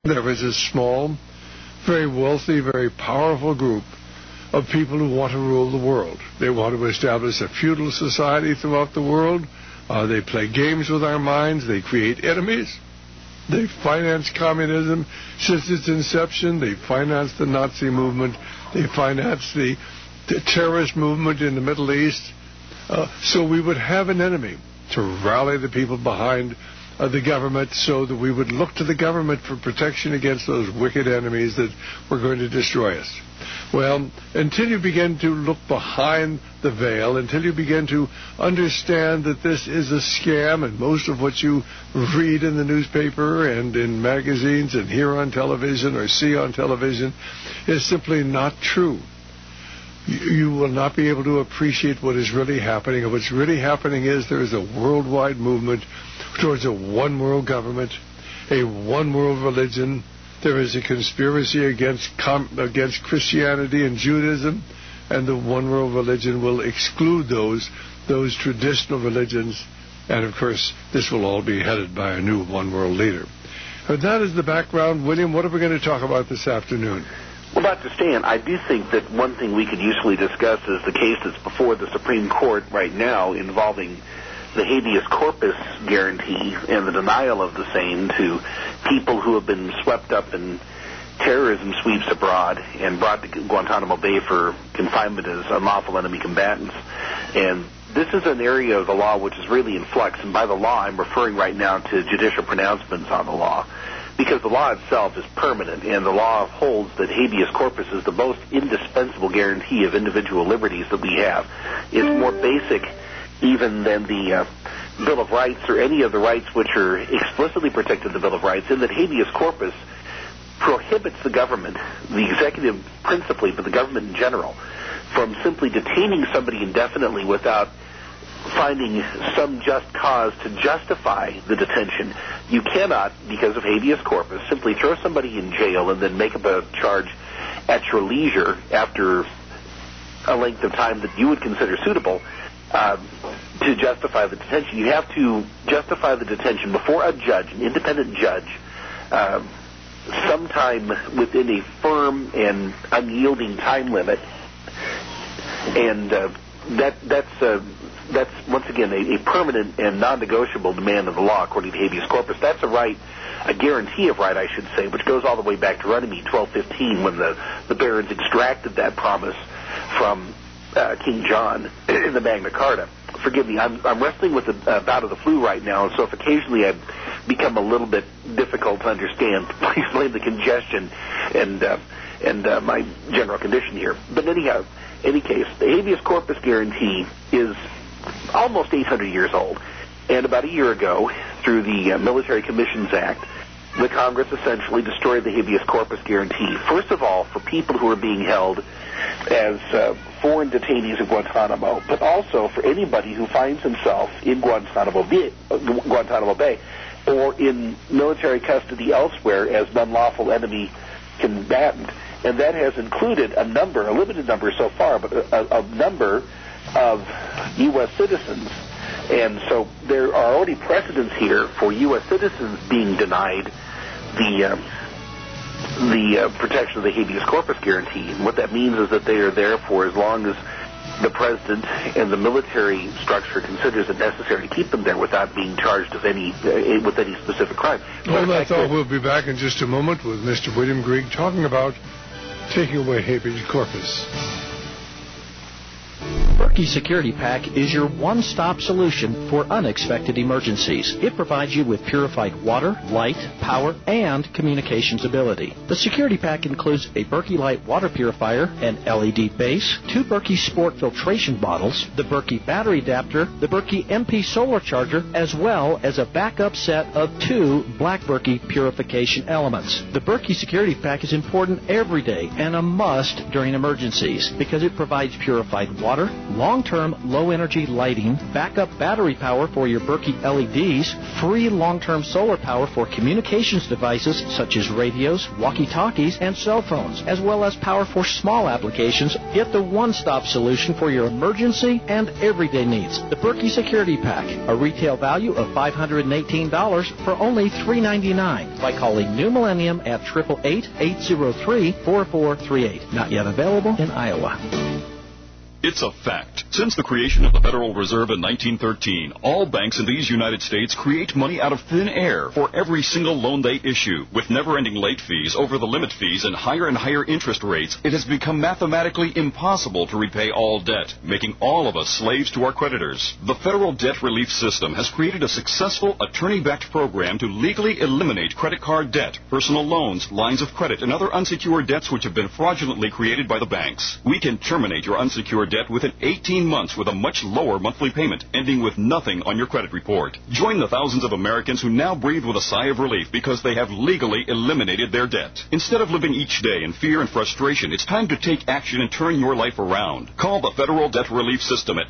There is a small, very wealthy, very powerful group of people who want to rule the world. They want to establish a feudal society throughout the world. They play games with our minds. They create enemies. They finance communism since its inception. They finance the Nazi movement. They finance the terrorist movement in the Middle East. So we would have an enemy to rally the people behind the government so that we would look to the government for protection against those wicked enemies that were going to destroy us. Well, until you begin to look behind the veil, until you begin to understand that this is a scam, and most of what you read in the newspaper and in magazines and hear on television or see on television is simply not true, you will not be able to appreciate what is really happening. And what's really happening is there is a worldwide movement towards a one-world government, a one-world religion. There is a conspiracy against Christianity and Judaism, and the one-world religion will exclude those traditional religions. And, of course, this will all be headed by a new one-world leader. But that is the background. William, what are we going to talk about this afternoon? Well, Dr. Stan, I do think that one thing we could usefully discuss is the case that's before the Supreme Court right now involving the habeas corpus guarantee and the denial of the same to people who have been swept up in terrorism sweeps abroad and brought to Guantanamo Bay for confinement as unlawful enemy combatants. And this is an area of the law which is really in flux, and by the law I'm referring right now to judicial pronouncements on the law, because the law itself is permanent, and the law holds that habeas corpus is the most indispensable guarantee of individual liberties that we have. It's more basic even than the Bill of Rights or any of the rights which are explicitly protected in the Bill of Rights, in that habeas corpus prohibits the government, the executive principally, but the government in general, from simply detaining somebody indefinitely without finding some just cause to justify the detention. You cannot, because of habeas corpus, simply throw somebody in jail and then make up a charge at your leisure after a length of time that you would consider suitable to justify the detention. You have to justify the detention before a judge, an independent judge, sometime within a firm and unyielding time limit. And that's once again a permanent and non-negotiable demand of the law according to habeas corpus. That's a right, a guarantee of right, I should say, which goes all the way back to Runnymede 1215 when the barons extracted that promise from King John in the Magna Carta. Forgive me, I'm wrestling with a bout of the flu right now, and so if occasionally I become a little bit difficult to understand, please blame the congestion and my general condition here. But anyhow, any case, the habeas corpus guarantee is almost 800 years old. And about a year ago, through the Military Commissions Act, the Congress essentially destroyed the habeas corpus guarantee. First of all, for people who are being held as foreign detainees of Guantanamo, but also for anybody who finds himself in Guantanamo Bay or in military custody elsewhere as an unlawful enemy combatant. And that has included a limited number so far, but a number of U.S. citizens. And so there are already precedents here for U.S. citizens being denied the protection of the habeas corpus guarantee. And what that means is that they are there for as long as the president and the military structure considers it necessary to keep them there without being charged with any specific crime. Well, that's all. We'll be back in just a moment with Mr. William Grigg talking about taking away habeas corpus. Berkey Security Pack is your one-stop solution for unexpected emergencies. It provides you with purified water, light, power, and communications ability. The Security Pack includes a Berkey Light water purifier, an LED base, 2 Berkey Sport filtration bottles, the Berkey battery adapter, the Berkey MP solar charger, as well as a backup set of 2 Black Berkey purification elements. The Berkey Security Pack is important every day and a must during emergencies because it provides purified water, long-term low-energy lighting, backup battery power for your Berkey LEDs, free long-term solar power for communications devices such as radios, walkie-talkies, and cell phones, as well as power for small applications. Get the one-stop solution for your emergency and everyday needs. The Berkey Security Pack, a retail value of $518 for only $399 by calling New Millennium at 888-803-4438. Not yet available in Iowa. It's a fact. Since the creation of the Federal Reserve in 1913, all banks in these United States create money out of thin air for every single loan they issue. With never-ending late fees, over-the-limit fees, and higher interest rates, it has become mathematically impossible to repay all debt, making all of us slaves to our creditors. The Federal Debt Relief System has created a successful attorney-backed program to legally eliminate credit card debt, personal loans, lines of credit, and other unsecured debts which have been fraudulently created by the banks. We can terminate your unsecured debt within 18 months with a much lower monthly payment, ending with nothing on your credit report. Join the thousands of Americans who now breathe with a sigh of relief because they have legally eliminated their debt. Instead of living each day in fear and frustration, it's time to take action and turn your life around. Call the Federal Debt Relief System at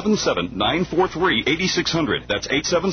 877-943-8600. That's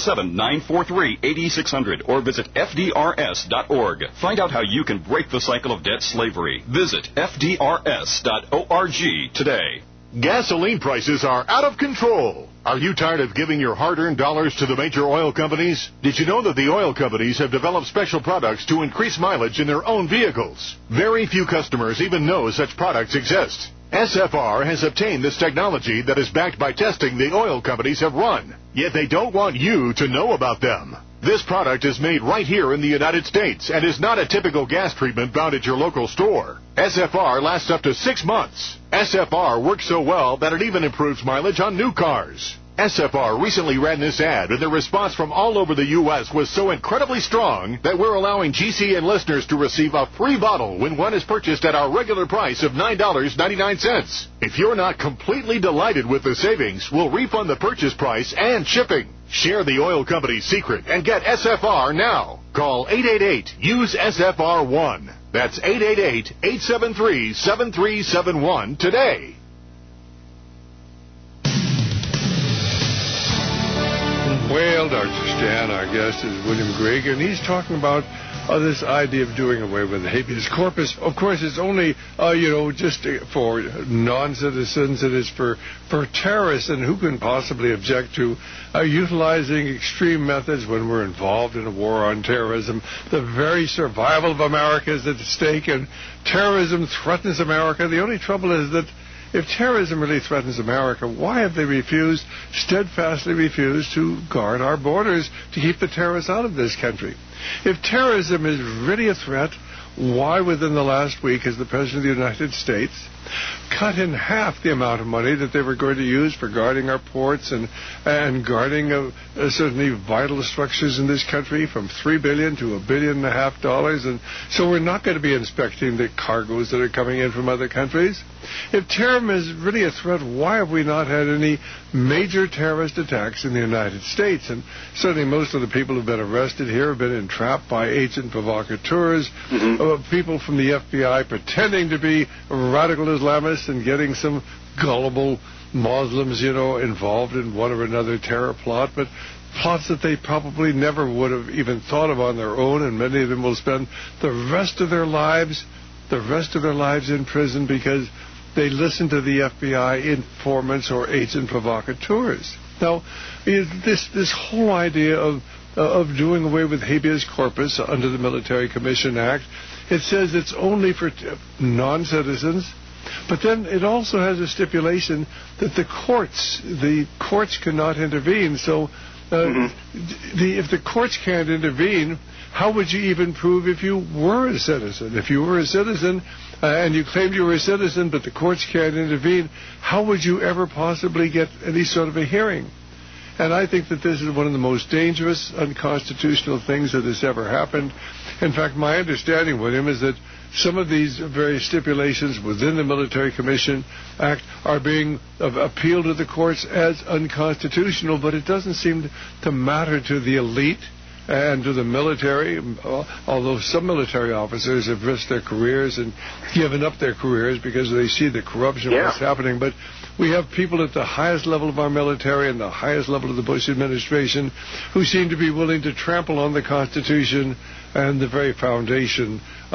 877-943-8600. Or visit FDRS.org. Find out how you can break the cycle of debt slavery. Visit FDRS.org today. Gasoline prices are out of control. Are you tired of giving your hard-earned dollars to the major oil companies? Did you know that the oil companies have developed special products to increase mileage in their own vehicles? Very few customers even know such products exist. SFR has obtained this technology that is backed by testing the oil companies have run, yet they don't want you to know about them. This product is made right here in the United States and is not a typical gas treatment found at your local store. SFR lasts up to 6 months. SFR works so well that it even improves mileage on new cars. SFR recently ran this ad, and the response from all over the U.S. was so incredibly strong that we're allowing GCN listeners to receive a free bottle when one is purchased at our regular price of $9.99. If you're not completely delighted with the savings, we'll refund the purchase price and shipping. Share the oil company's secret and get SFR now. Call 888-USE-SFR1. That's 888-873-7371 today. Well, Dr. Stan, our guest is William Grigg, and he's talking about this idea of doing away with the habeas corpus. Of course, it's only, just for non-citizens. It is for terrorists, and who can possibly object to utilizing extreme methods when we're involved in a war on terrorism? The very survival of America is at stake, and terrorism threatens America. The only trouble is that if terrorism really threatens America, why have they steadfastly refused to guard our borders to keep the terrorists out of this country? If terrorism is really a threat, why within the last week has the President of the United States cut in half the amount of money that they were going to use for guarding our ports and guarding certainly vital structures in this country from $3 billion to $1.5 billion? And so we're not going to be inspecting the cargoes that are coming in from other countries. If terrorism is really a threat, why have we not had any major terrorist attacks in the United States? And certainly most of the people who've been arrested here have been entrapped by agent provocateurs, people from the FBI pretending to be radical Islamists and getting some gullible Muslims, involved in one or another terror plot, but plots that they probably never would have even thought of on their own, and many of them will spend the rest of their lives in prison because they listen to the FBI informants or agent provocateurs. Now, this whole idea of doing away with habeas corpus under the Military Commission Act, it says it's only for non-citizens, but then it also has a stipulation that the courts cannot intervene. So if the courts can't intervene, how would you even prove if you were a citizen? If you were a citizen and you claimed you were a citizen, but the courts can't intervene, how would you ever possibly get any sort of a hearing? And I think that this is one of the most dangerous, unconstitutional things that has ever happened. In fact, my understanding, William, is that some of these various stipulations within the Military Commission Act are being appealed to the courts as unconstitutional, but it doesn't seem to matter to the elite and to the military, although some military officers have risked their careers and given up their careers because they see the corruption of what's happening. But we have people at the highest level of our military and the highest level of the Bush administration who seem to be willing to trample on the Constitution and the very foundation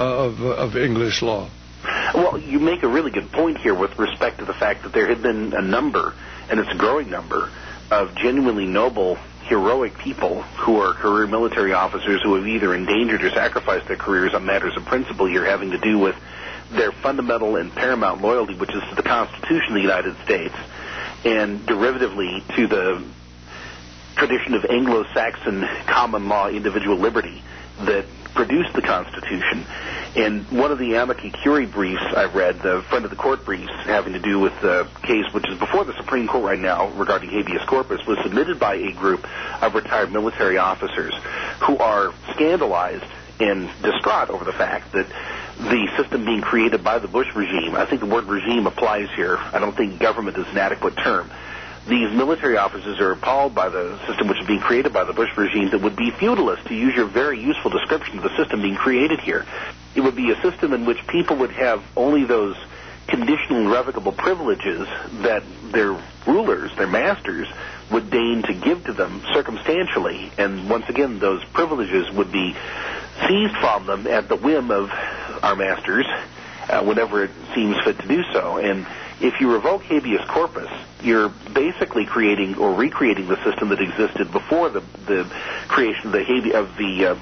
of English law. Well, you make a really good point here with respect to the fact that there had been a number, and it's a growing number, of genuinely noble, heroic people who are career military officers who have either endangered or sacrificed their careers on matters of principle here having to do with their fundamental and paramount loyalty, which is to the Constitution of the United States, and derivatively to the tradition of Anglo-Saxon common law individual liberty that produced the Constitution. And one of the amici curiae briefs I've read, the friend of the court briefs having to do with the case which is before the Supreme Court right now regarding habeas corpus, was submitted by a group of retired military officers who are scandalized and distraught over the fact that the system being created by the Bush regime, I think the word regime applies here, I don't think government is an adequate term. These military officers are appalled by the system which is being created by the Bush regime that would be feudalist, to use your very useful description of the system being created here. It would be a system in which people would have only those conditional and revocable privileges that their rulers, their masters, would deign to give to them circumstantially. And once again, those privileges would be seized from them at the whim of our masters whenever it seems fit to do so. And if you revoke habeas corpus, you're basically creating or recreating the system that existed before the creation of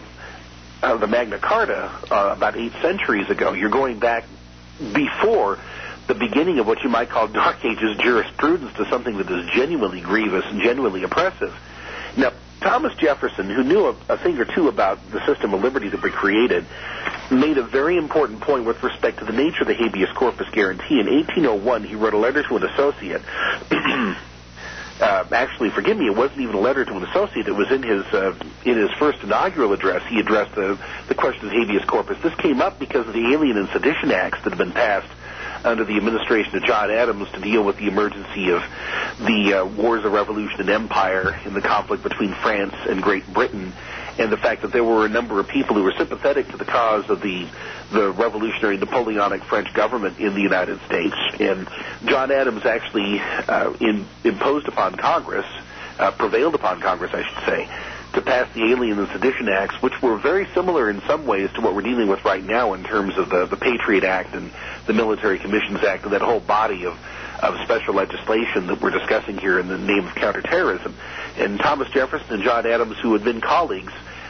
the Magna Carta about 8 centuries ago. You're going back before the beginning of what you might call Dark Ages jurisprudence to something that is genuinely grievous and genuinely oppressive. Now, Thomas Jefferson, who knew a thing or two about the system of liberty that we created, made a very important point with respect to the nature of the habeas corpus guarantee. In 1801, he wrote a letter to an associate. Actually, forgive me, it wasn't even a letter to an associate. It was in his first inaugural address. He addressed the question of habeas corpus. This came up because of the Alien and Sedition Acts that had been passed under the administration of John Adams to deal with the emergency of the Wars of Revolution and Empire in the conflict between France and Great Britain, and the fact that there were a number of people who were sympathetic to the cause of the revolutionary Napoleonic French government in the United States. And John Adams actually imposed upon Congress, prevailed upon Congress, I should say, to pass the Alien and Sedition Acts, which were very similar in some ways to what we're dealing with right now in terms of the Patriot Act and the Military Commissions Act and that whole body of special legislation that we're discussing here in the name of counterterrorism. And Thomas Jefferson and John Adams, who had been colleagues,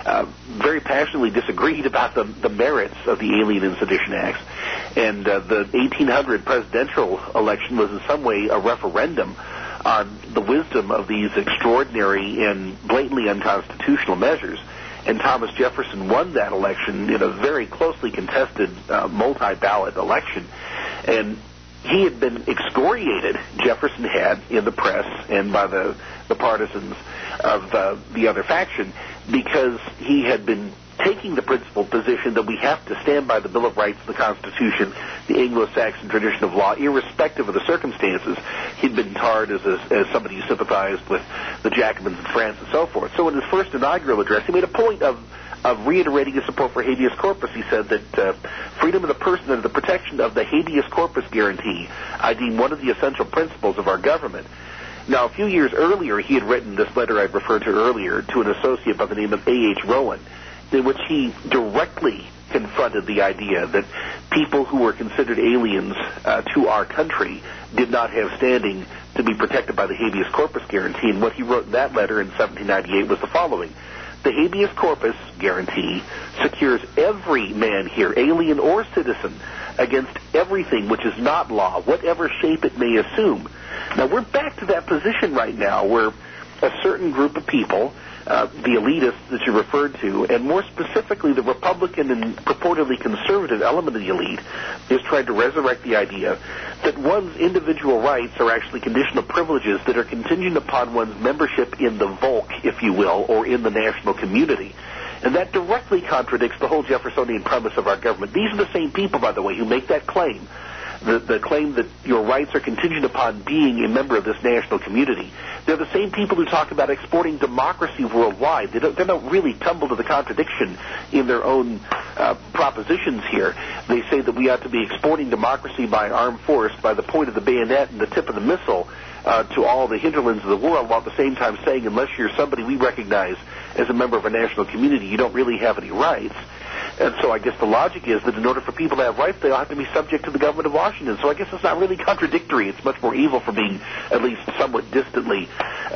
very passionately disagreed about the merits of the Alien and Sedition Acts. And the 1800 presidential election was in some way a referendum on the wisdom of these extraordinary and blatantly unconstitutional measures. And Thomas Jefferson won that election in a very closely contested multi-ballot election. And he had been excoriated, Jefferson had, in the press and by the partisans of the other faction, because he had been taking the principled position that we have to stand by the Bill of Rights, the Constitution, the Anglo-Saxon tradition of law, irrespective of the circumstances. He'd been tarred as somebody who sympathized with the Jacobins in France and so forth. So in his first inaugural address, he made a point of reiterating his support for habeas corpus. He said that freedom of the person and the protection of the habeas corpus guarantee I deem one of the essential principles of our government. Now, a few years earlier, he had written this letter I referred to earlier to an associate by the name of A.H. Rowan, in which he directly confronted the idea that people who were considered aliens to our country did not have standing to be protected by the habeas corpus guarantee. And what he wrote in that letter in 1798 was the following: the habeas corpus guarantee secures every man here, alien or citizen, against everything which is not law, whatever shape it may assume. Now, we're back to that position right now where a certain group of people, the elitists that you referred to, and more specifically the Republican and purportedly conservative element of the elite, is trying to resurrect the idea that one's individual rights are actually conditional privileges that are contingent upon one's membership in the Volk, if you will, or in the national community. And that directly contradicts the whole Jeffersonian premise of our government. These are the same people, by the way, who make that claim the claim that your rights are contingent upon being a member of this national community. They're the same people who talk about exporting democracy worldwide. They don't really tumble to the contradiction in their own propositions here. They say that we ought to be exporting democracy by armed force, by the point of the bayonet and the tip of the missile, to all the hinterlands of the world, while at the same time saying unless you're somebody we recognize as a member of a national community, you don't really have any rights. And so I guess the logic is that in order for people to have rights, they'll have to be subject to the government of Washington. So I guess it's not really contradictory. It's much more evil for being at least somewhat distantly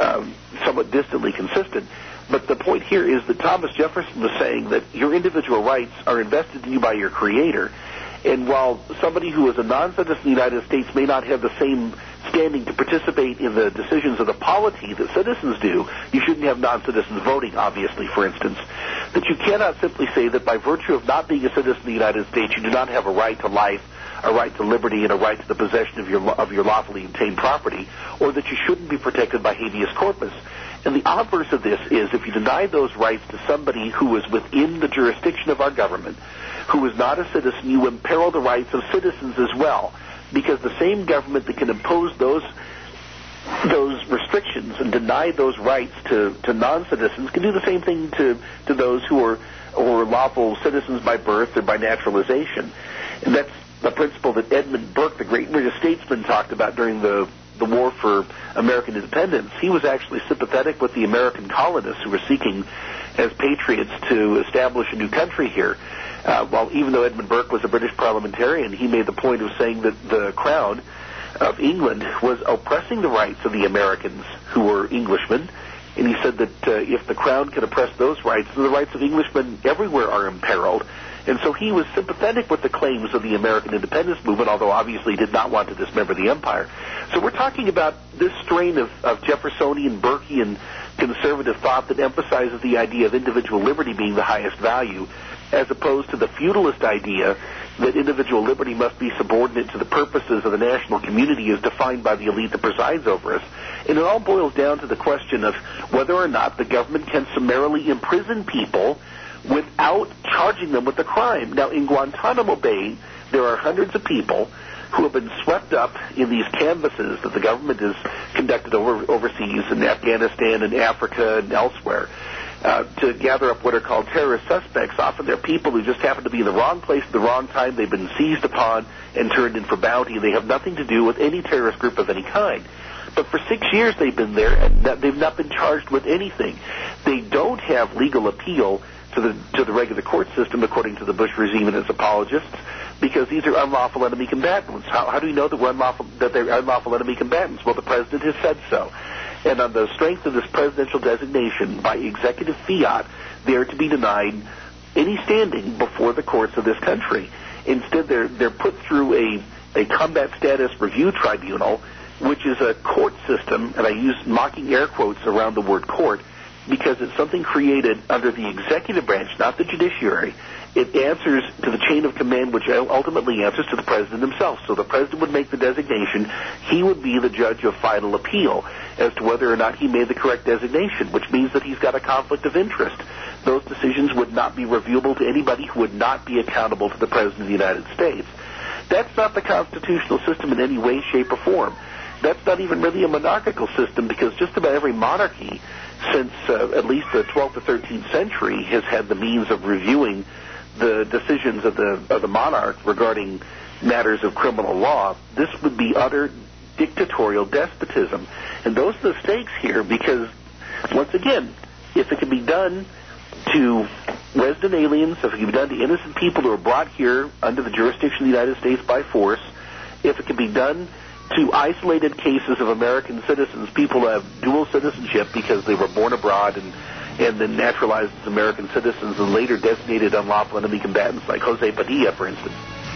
consistent. But the point here is that Thomas Jefferson was saying that your individual rights are invested in you by your Creator. And while somebody who is a non-citizen of the United States may not have the same standing to participate in the decisions of the polity that citizens do, you shouldn't have non-citizens voting, obviously, for instance, that you cannot simply say that by virtue of not being a citizen of the United States, you do not have a right to life, a right to liberty, and a right to the possession of your lawfully obtained property, or that you shouldn't be protected by habeas corpus. And the obverse of this is if you deny those rights to somebody who is within the jurisdiction of our government, who is not a citizen, you imperil the rights of citizens as well, because the same government that can impose those restrictions and deny those rights to non-citizens can do the same thing to those who are lawful citizens by birth or by naturalization. And that's the principle that Edmund Burke, the great British statesman, talked about during the war for American independence. He was actually sympathetic with the American colonists who were seeking as patriots to establish a new country here. While even though Edmund Burke was a British parliamentarian, he made the point of saying that the Crown of England was oppressing the rights of the Americans who were Englishmen. And he said that if the Crown could oppress those rights, then the rights of Englishmen everywhere are imperiled. And so he was sympathetic with the claims of the American independence movement, although obviously did not want to dismember the empire. So we're talking about this strain of Jeffersonian, Burkean conservative thought that emphasizes the idea of individual liberty being the highest value, as opposed to the feudalist idea that individual liberty must be subordinate to the purposes of the national community as defined by the elite that presides over us. And it all boils down to the question of whether or not the government can summarily imprison people without charging them with a crime. Now, in Guantanamo Bay, there are hundreds of people who have been swept up in these canvases that the government has conducted overseas in Afghanistan and Africa and elsewhere to gather up what are called terrorist suspects. Often they're people who just happen to be in the wrong place at the wrong time. They've been seized upon and turned in for bounty. They have nothing to do with any terrorist group of any kind. But for 6 years they've been there, and they've not been charged with anything. They don't have legal appeal to the regular court system, according to the Bush regime and its apologists, because these are unlawful enemy combatants. How do we know that they're unlawful enemy combatants? Well, the president has said so. And on the strength of this presidential designation by executive fiat, they are to be denied any standing before the courts of this country. Instead, they're put through a combat status review tribunal, which is a court system, and I use mocking air quotes around the word court, because it's something created under the executive branch, not the judiciary. It answers to the chain of command, which ultimately answers to the president himself. So the president would make the designation. He would be the judge of final appeal as to whether or not he made the correct designation, which means that he's got a conflict of interest. Those decisions would not be reviewable to anybody who would not be accountable to the president of the United States. That's not the constitutional system in any way, shape, or form. That's not even really a monarchical system, because just about every monarchy since at least the 12th to 13th century has had the means of reviewing the decisions of the monarch regarding matters of criminal law. This would be utter dictatorial despotism. And those are the stakes here, because, once again, if it can be done to resident aliens, if it can be done to innocent people who are brought here under the jurisdiction of the United States by force, if it can be done to isolated cases of American citizens, people who have dual citizenship because they were born abroad and then naturalized as American citizens and later designated unlawful enemy combatants like Jose Padilla, for instance.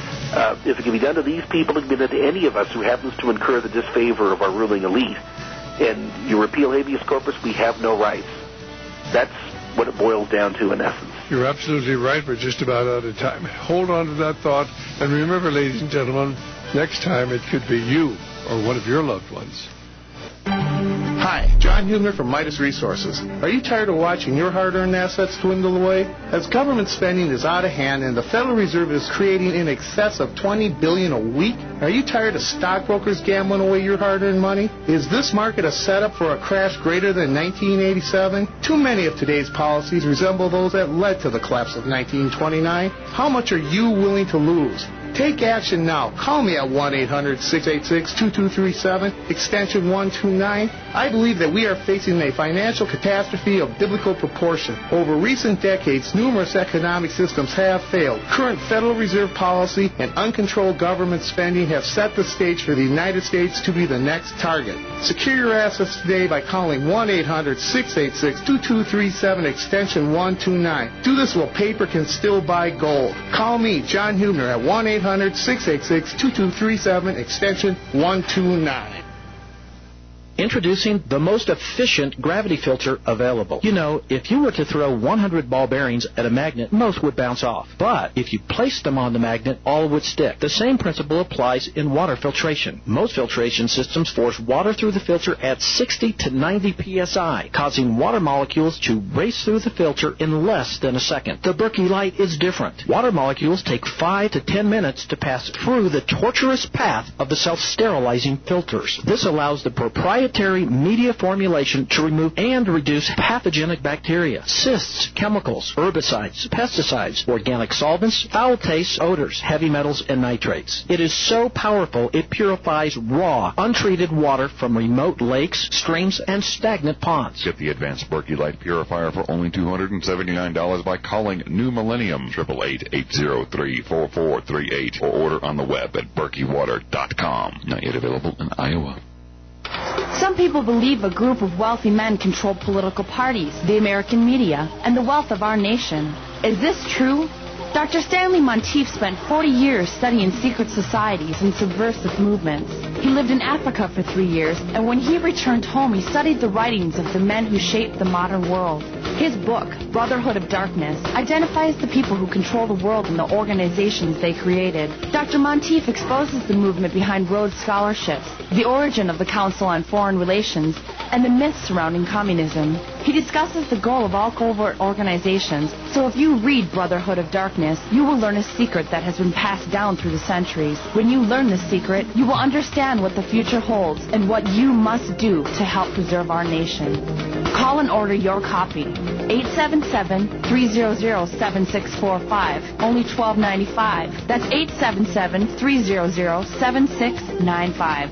If it can be done to these people, it can be done to any of us who happens to incur the disfavor of our ruling elite. And you repeal habeas corpus, we have no rights. That's what it boils down to in essence. You're absolutely right. We're just about out of time. Hold on to that thought. And remember, ladies and gentlemen, next time it could be you or one of your loved ones. Hi, Hi, John Hubner from Midas Resources. Are you tired of watching your hard-earned assets dwindle away? As government spending is out of hand and the Federal Reserve is creating in excess of $20 billion a week, are you tired of stockbrokers gambling away your hard-earned money? Is this market a setup for a crash greater than 1987? Too many of today's policies resemble those that led to the collapse of 1929. How much are you willing to lose? Take action now. Call me at 1-800-686-2237, extension 129. I believe that we are facing a financial catastrophe of biblical proportion. Over recent decades, numerous economic systems have failed. Current Federal Reserve policy and uncontrolled government spending have set the stage for the United States to be the next target. Secure your assets today by calling 1-800-686-2237, extension 129. Do this while paper can still buy gold. Call me, John Hubner, at 1-800-686-2237, extension 129. Introducing the most efficient gravity filter available. You know, if you were to throw 100 ball bearings at a magnet, most would bounce off. But if you placed them on the magnet, all would stick. The same principle applies in water filtration. Most filtration systems force water through the filter at 60 to 90 psi, causing water molecules to race through the filter in less than a second. The Berkey Light is different. Water molecules take 5 to 10 minutes to pass through the tortuous path of the self-sterilizing filters. This allows the proprietary media formulation to remove and reduce pathogenic bacteria, cysts, chemicals, herbicides, pesticides, organic solvents, foul tastes, odors, heavy metals, and nitrates. It is so powerful it purifies raw, untreated water from remote lakes, streams, and stagnant ponds. Get the advanced Berkey Light Purifier for only $279 by calling New Millennium 888-803-4438 or order on the web at berkeywater.com. Not yet available in Iowa. Some people believe a group of wealthy men control political parties, the American media, and the wealth of our nation. Is this true? Dr. Stanley Monteith spent 40 years studying secret societies and subversive movements. He lived in Africa for 3 years, and when he returned home, he studied the writings of the men who shaped the modern world. His book, Brotherhood of Darkness, identifies the people who control the world and the organizations they created. Dr. Monteith exposes the movement behind Rhodes Scholarships, the origin of the Council on Foreign Relations, and the myths surrounding communism. He discusses the goal of all covert organizations, so if you read Brotherhood of Darkness, you will learn a secret that has been passed down through the centuries. When you learn this secret, you will understand what the future holds and what you must do to help preserve our nation. Call and order your copy. 877-300-7645. Only $12.95. That's 877-300-7695.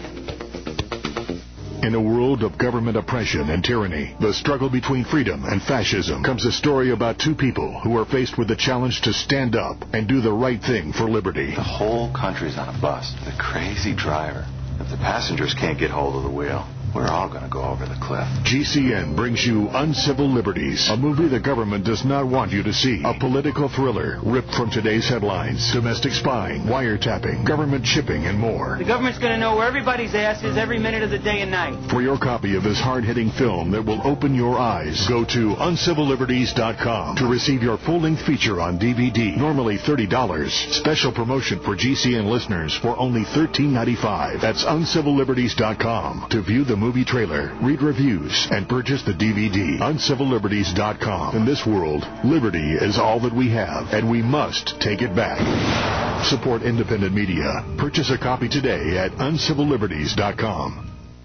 In a world of government oppression and tyranny, the struggle between freedom and fascism, comes a story about two people who are faced with the challenge to stand up and do the right thing for liberty. The whole country's on a bus with a crazy driver. If the passengers can't get hold of the wheel, we're all going to go over the cliff. GCN brings you Uncivil Liberties, a movie the government does not want you to see. A political thriller ripped from today's headlines. Domestic spying, wiretapping, government shipping, and more. The government's going to know where everybody's ass is every minute of the day and night. For your copy of this hard-hitting film that will open your eyes, go to uncivilliberties.com to receive your full-length feature on DVD. Normally $30. Special promotion for GCN listeners for only $13.95. That's uncivilliberties.com to view the movie trailer, read reviews, and purchase the DVD. uncivilliberties.com. In this world, liberty is all that we have, and we must take it back. Support independent media. Purchase a copy today at uncivilliberties.com.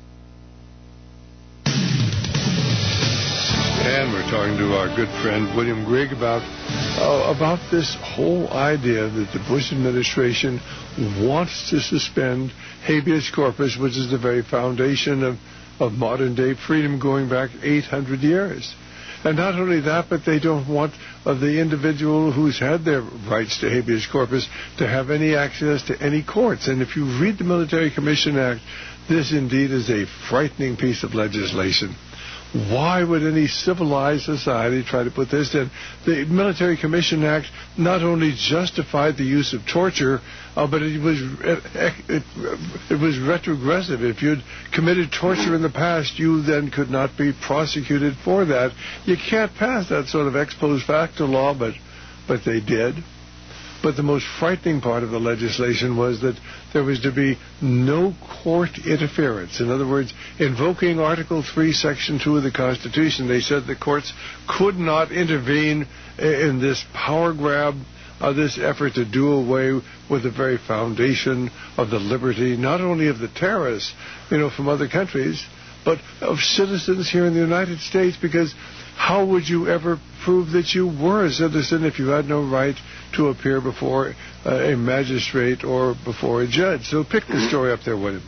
And we're talking to our good friend William Grigg about this whole idea that the Bush administration wants to suspend habeas corpus, which is the very foundation of modern-day freedom going back 800 years. And not only that, but they don't want the individual who's had their rights to habeas corpus to have any access to any courts. And if you read the Military Commission Act, this indeed is a frightening piece of legislation. Why would any civilized society try to put this in? The Military Commission Act not only justified the use of torture, but it was retrogressive. If you'd committed torture in the past, you then could not be prosecuted for that. You can't pass that sort of ex post facto law, but they did. But the most frightening part of the legislation was that there was to be no court interference. In other words, invoking Article 3, Section 2 of the Constitution, they said the courts could not intervene in this power grab, this effort to do away with the very foundation of the liberty, not only of the terrorists, from other countries, but of citizens here in the United States, because how would you ever prove that you were a citizen if you had no right to appear before a magistrate or before a judge? So pick the story up there, William.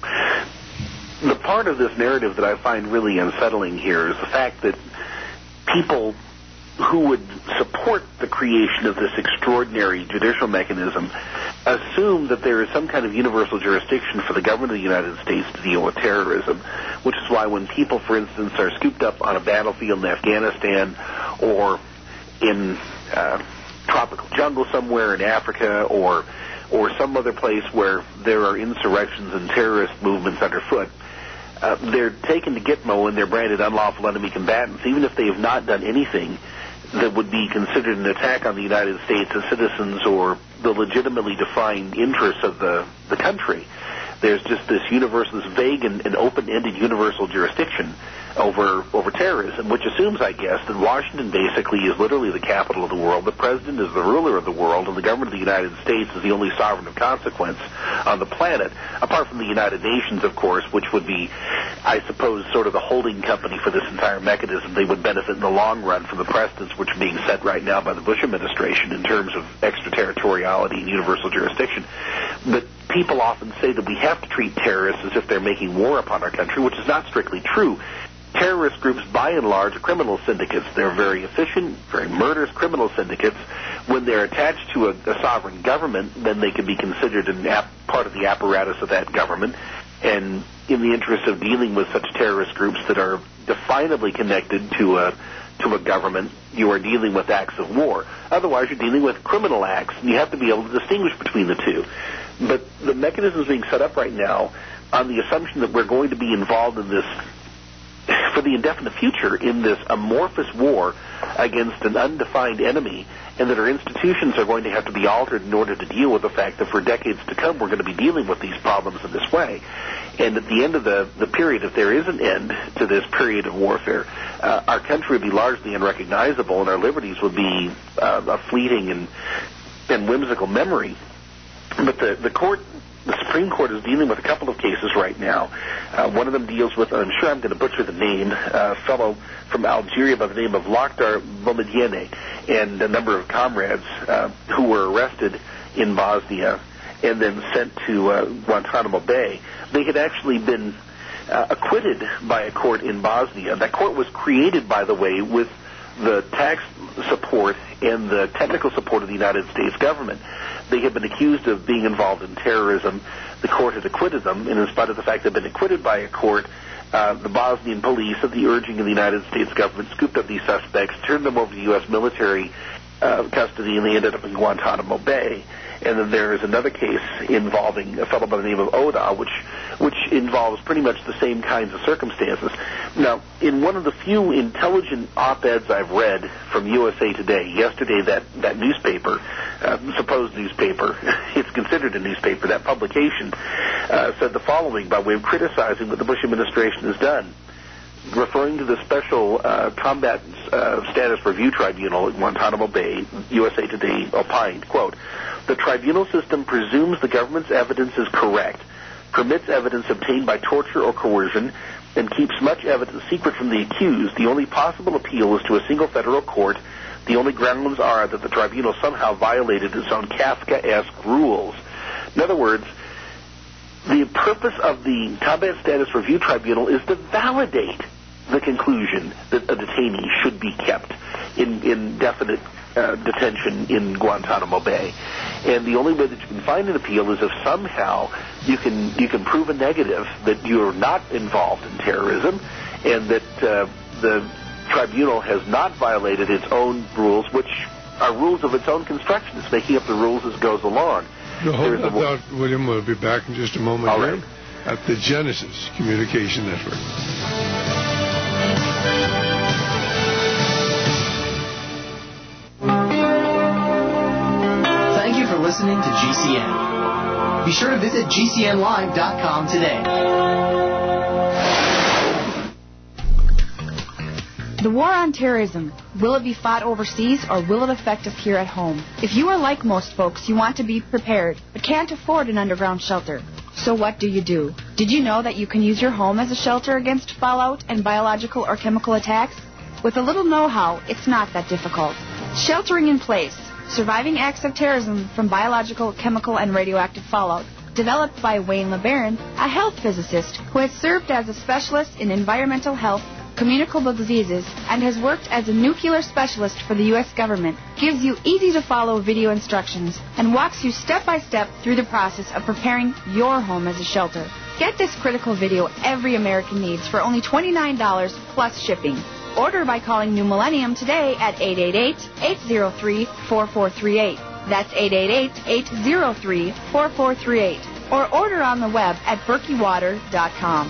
The part of this narrative that I find really unsettling here is the fact that people who would support the creation of this extraordinary judicial mechanism assume that there is some kind of universal jurisdiction for the government of the United States to deal with terrorism, which is why when people, for instance, are scooped up on a battlefield in Afghanistan or in tropical jungle somewhere in Africa or some other place where there are insurrections and terrorist movements underfoot, they're taken to Gitmo and they're branded unlawful enemy combatants, even if they have not done anything that would be considered an attack on the United States as citizens or the legitimately defined interests of the country. There's just this universal, this vague and open-ended universal jurisdiction over terrorism, which assumes, I guess, that Washington basically is literally the capital of the world, the president is the ruler of the world, and the government of the United States is the only sovereign of consequence on the planet, apart from the United Nations, of course, which would be, I suppose, sort of the holding company for this entire mechanism. They would benefit in the long run from the precedents which are being set right now by the Bush administration in terms of extraterritoriality and universal jurisdiction. But people often say that we have to treat terrorists as if they're making war upon our country, which is not strictly true. Terrorist groups, by and large, are criminal syndicates. They're very efficient, very murderous criminal syndicates. When they're attached to a sovereign government, then they can be considered part of the apparatus of that government. And in the interest of dealing with such terrorist groups that are definably connected to a government, you are dealing with acts of war. Otherwise, you're dealing with criminal acts, and you have to be able to distinguish between the two. But the mechanism is being set up right now on the assumption that we're going to be involved in this for the indefinite future in this amorphous war against an undefined enemy, and that our institutions are going to have to be altered in order to deal with the fact that for decades to come we're going to be dealing with these problems in this way. And at the end of the period, if there is an end to this period of warfare, our country would be largely unrecognizable and our liberties would be a fleeting and whimsical memory. But the Supreme Court is dealing with a couple of cases right now. One of them deals with, I'm sure I'm going to butcher the name, a fellow from Algeria by the name of Lakhdar Boumediene and a number of comrades who were arrested in Bosnia and then sent to Guantanamo Bay. They had actually been acquitted by a court in Bosnia. That court was created, by the way, with the tax support and the technical support of the United States government. They had been accused of being involved in terrorism. The court had acquitted them, and in spite of the fact they'd been acquitted by a court, the Bosnian police, at the urging of the United States government, scooped up these suspects, turned them over to U.S. military custody, and they ended up in Guantanamo Bay. And then there is another case involving a fellow by the name of Oda, which involves pretty much the same kinds of circumstances. Now, in one of the few intelligent op-eds I've read from USA Today, yesterday that newspaper, supposed newspaper, it's considered a newspaper, that publication, said the following by way of criticizing what the Bush administration has done. Referring to the Special Combat Status Review Tribunal at Guantanamo Bay, USA Today opined, quote, "The tribunal system presumes the government's evidence is correct, permits evidence obtained by torture or coercion, and keeps much evidence secret from the accused. The only possible appeal is to a single federal court. The only grounds are that the tribunal somehow violated its own Kafkaesque rules." In other words, the purpose of the Combat Status Review Tribunal is to validate the conclusion that a detainee should be kept in indefinite detention in Guantanamo Bay. And the only way that you can find an appeal is if somehow you can prove a negative, that you're not involved in terrorism, and that the tribunal has not violated its own rules, which are rules of its own construction. It's making up the rules as it goes along. No, hold that thought, William. We'll be back in just a moment All here right. at the Genesis Communication Network. listening to GCN. Be sure to visit GCNlive.com today. The war on terrorism, will it be fought overseas or will it affect us here at home? If you are like most folks, you want to be prepared, but can't afford an underground shelter. So what do? Did you know that you can use your home as a shelter against fallout and biological or chemical attacks? With a little know-how, it's not that difficult. Sheltering in Place, Surviving Acts of Terrorism from Biological, Chemical, and Radioactive Fallout, developed by Wayne LeBaron, a health physicist who has served as a specialist in environmental health, communicable diseases, and has worked as a nuclear specialist for the U.S. government, gives you easy-to-follow video instructions and walks you step-by-step through the process of preparing your home as a shelter. Get this critical video every American needs for only $29 plus shipping. Order by calling New Millennium today at 888-803-4438. That's 888-803-4438. Or order on the web at berkeywater.com.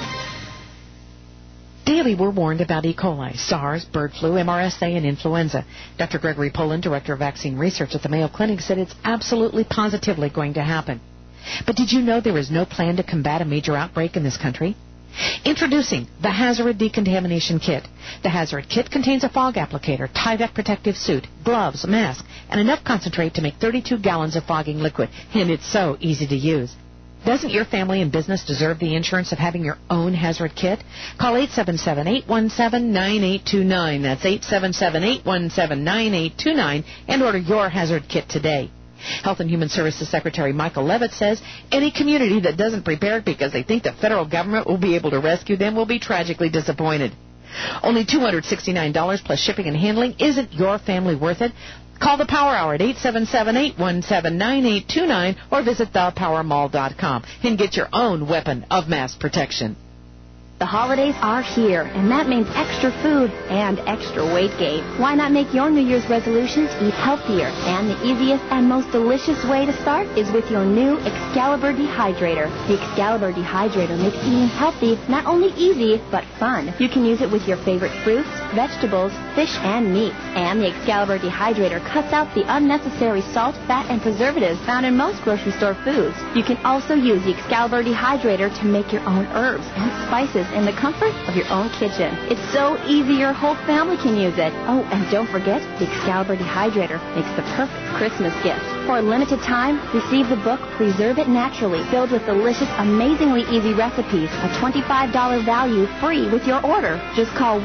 Daily, we're warned about E. coli, SARS, bird flu, MRSA, and influenza. Dr. Gregory Poland, Director of Vaccine Research at the Mayo Clinic, said it's absolutely positively going to happen. But did you know there is no plan to combat a major outbreak in this country? Introducing the Hazard Decontamination Kit. The Hazard Kit contains a fog applicator, Tyvek protective suit, gloves, mask, and enough concentrate to make 32 gallons of fogging liquid. And it's so easy to use. Doesn't your family and business deserve the insurance of having your own Hazard Kit? Call 877-817-9829. That's 877-817-9829 and order your Hazard Kit today. Health and Human Services Secretary Michael Levitt says any community that doesn't prepare because they think the federal government will be able to rescue them will be tragically disappointed. Only $269 plus shipping and handling. Isn't your family worth it? Call the Power Hour at 877-817-9829 or visit thepowermall.com and get your own weapon of mass protection. The holidays are here, and that means extra food and extra weight gain. Why not make your New Year's resolutions eat healthier? And the easiest and most delicious way to start is with your new Excalibur Dehydrator. The Excalibur Dehydrator makes eating healthy not only easy, but fun. You can use it with your favorite fruits, vegetables, fish, and meat. And the Excalibur Dehydrator cuts out the unnecessary salt, fat, and preservatives found in most grocery store foods. You can also use the Excalibur Dehydrator to make your own herbs and spices in the comfort of your own kitchen. It's so easy your whole family can use it. Oh, and don't forget, the Excalibur Dehydrator makes the perfect Christmas gift. For a limited time, receive the book Preserve It Naturally, filled with delicious, amazingly easy recipes. A $25 value free with your order. Just call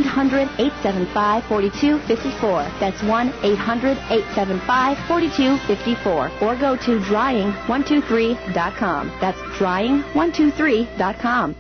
1-800-875-4254. That's 1-800-875-4254. Or go to drying123.com. That's drying123.com.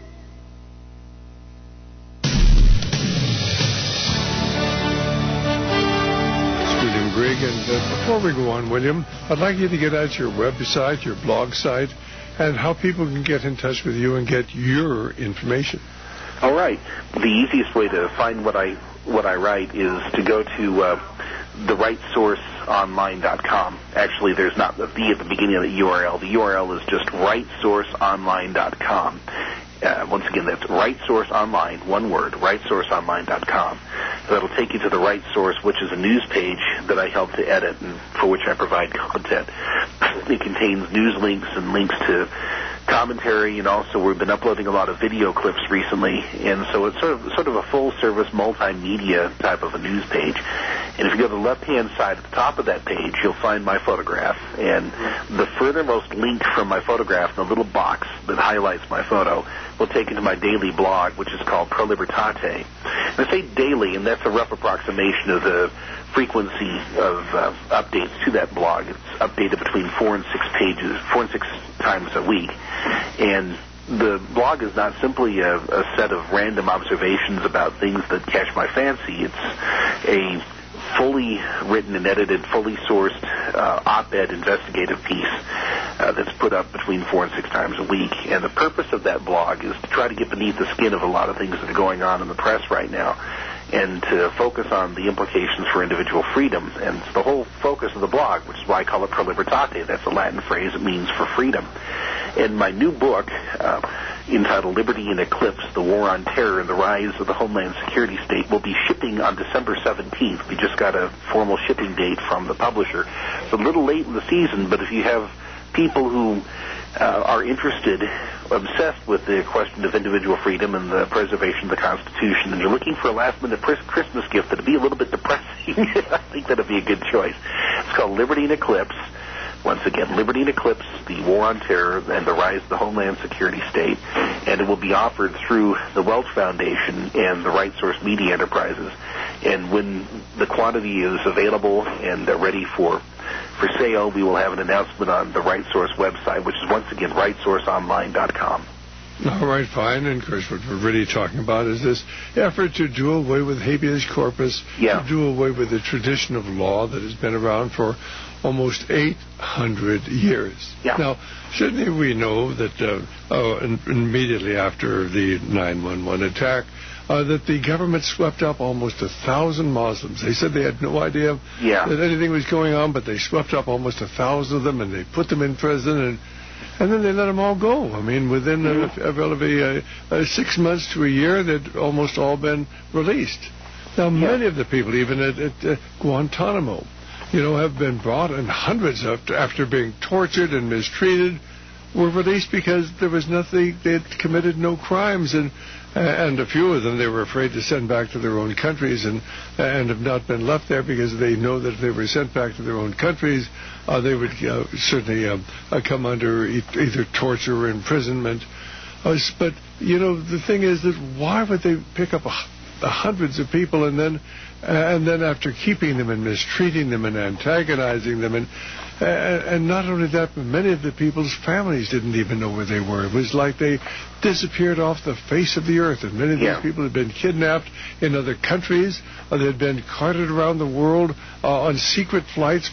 Greg, and before we go on, William, I'd like you to get out your website, your blog site, and how people can get in touch with you and get your information. All right. The easiest way to find what I write is to go to therightsourceonline.com. Actually, there's not the at the beginning of the URL. The URL is just rightsourceonline.com. Once again, that's RightSourceOnline, one word, rightsourceonline.com. That'll take you to the Right Source, which is a news page that I help to edit and for which I provide content. It contains news links and links to commentary, and also we've been uploading a lot of video clips recently, and so it's sort of a full-service multimedia type of a news page. And if you go to the left-hand side at the top of that page, you'll find my photograph, and the furthermost link from my photograph in the little box that highlights my photo will take you to my daily blog, which is called Pro Libertate. And I say daily, and that's a rough approximation of the frequency of updates to that blog. It's updated between 4 and 6 times a week. And the blog is not simply a set of random observations about things that catch my fancy. It's a fully written and edited, fully sourced op-ed investigative piece that's put up between 4 and 6 times a week. And the purpose of that blog is to try to get beneath the skin of a lot of things that are going on in the press right now and to focus on the implications for individual freedom. And it's the whole focus of the blog, which is why I call it Pro Libertate. That's a Latin phrase. It means for freedom. And my new book, entitled Liberty in Eclipse, The War on Terror and the Rise of the Homeland Security State, will be shipping on December 17th. We just got a formal shipping date from the publisher. It's a little late in the season, but if you have people who are interested, obsessed with the question of individual freedom and the preservation of the Constitution, and you're looking for a last-minute Christmas gift that would be a little bit depressing, I think that would be a good choice. It's called Liberty in Eclipse. Once again, Liberty in Eclipse, The War on Terror and the Rise of the Homeland Security State, and it will be offered through the Welch Foundation and the Right Source Media Enterprises. And when the quantity is available and ready for sale, we will have an announcement on the Right Source website, which is once again rightsourceonline.com. All right, fine. And, of course, what we're really talking about is this effort to do away with habeas corpus, to do away with the tradition of law that has been around for almost 800 years. Yeah. Now, certainly we know that immediately after the 9/11 attack, that the government swept up almost 1,000 Muslims. They said they had no idea that anything was going on, but they swept up almost 1,000 of them, and they put them in prison, and then they let them all go. I mean, within relatively 6 months to a year, they'd almost all been released. Now, many of the people, even at Guantanamo, have been brought, and hundreds after being tortured and mistreated, were released because there was nothing, they had committed no crimes, and a few of them they were afraid to send back to their own countries, and have not been left there because they know that if they were sent back to their own countries, they would certainly come under either torture or imprisonment. But, the thing is that why would they pick up hundreds of people and then after keeping them and mistreating them and antagonizing them and not only that, but many of the people's families didn't even know where they were. It was like they disappeared off the face of the earth, and many of these people had been kidnapped in other countries. They had been carted around the world on secret flights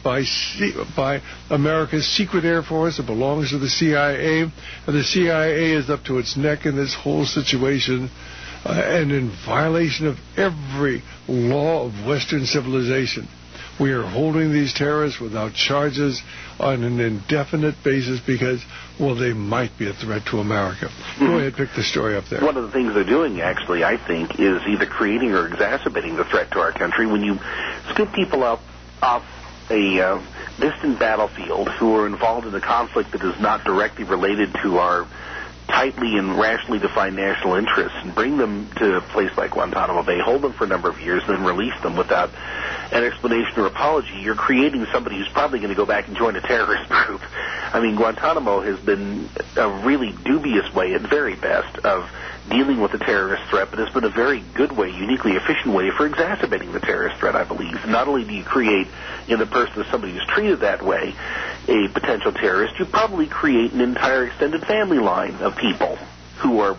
by America's secret Air Force. It belongs to the CIA, and the CIA is up to its neck in this whole situation. And in violation of every law of Western civilization. We are holding these terrorists without charges on an indefinite basis because, they might be a threat to America. Go ahead, pick the story up there. One of the things they're doing, actually, I think, is either creating or exacerbating the threat to our country. When you scoop people up off a distant battlefield who are involved in a conflict that is not directly related to our tightly and rationally defined national interests, and bring them to a place like Guantanamo Bay, hold them for a number of years, then release them without an explanation or apology, you're creating somebody who's probably going to go back and join a terrorist group. I mean, Guantanamo has been a really dubious way, at very best, of dealing with the terrorist threat, but it's been a very good way, uniquely efficient way for exacerbating the terrorist threat, I believe. Not only do you create, in the person of somebody who's treated that way, a potential terrorist, you probably create an entire extended family line of people who are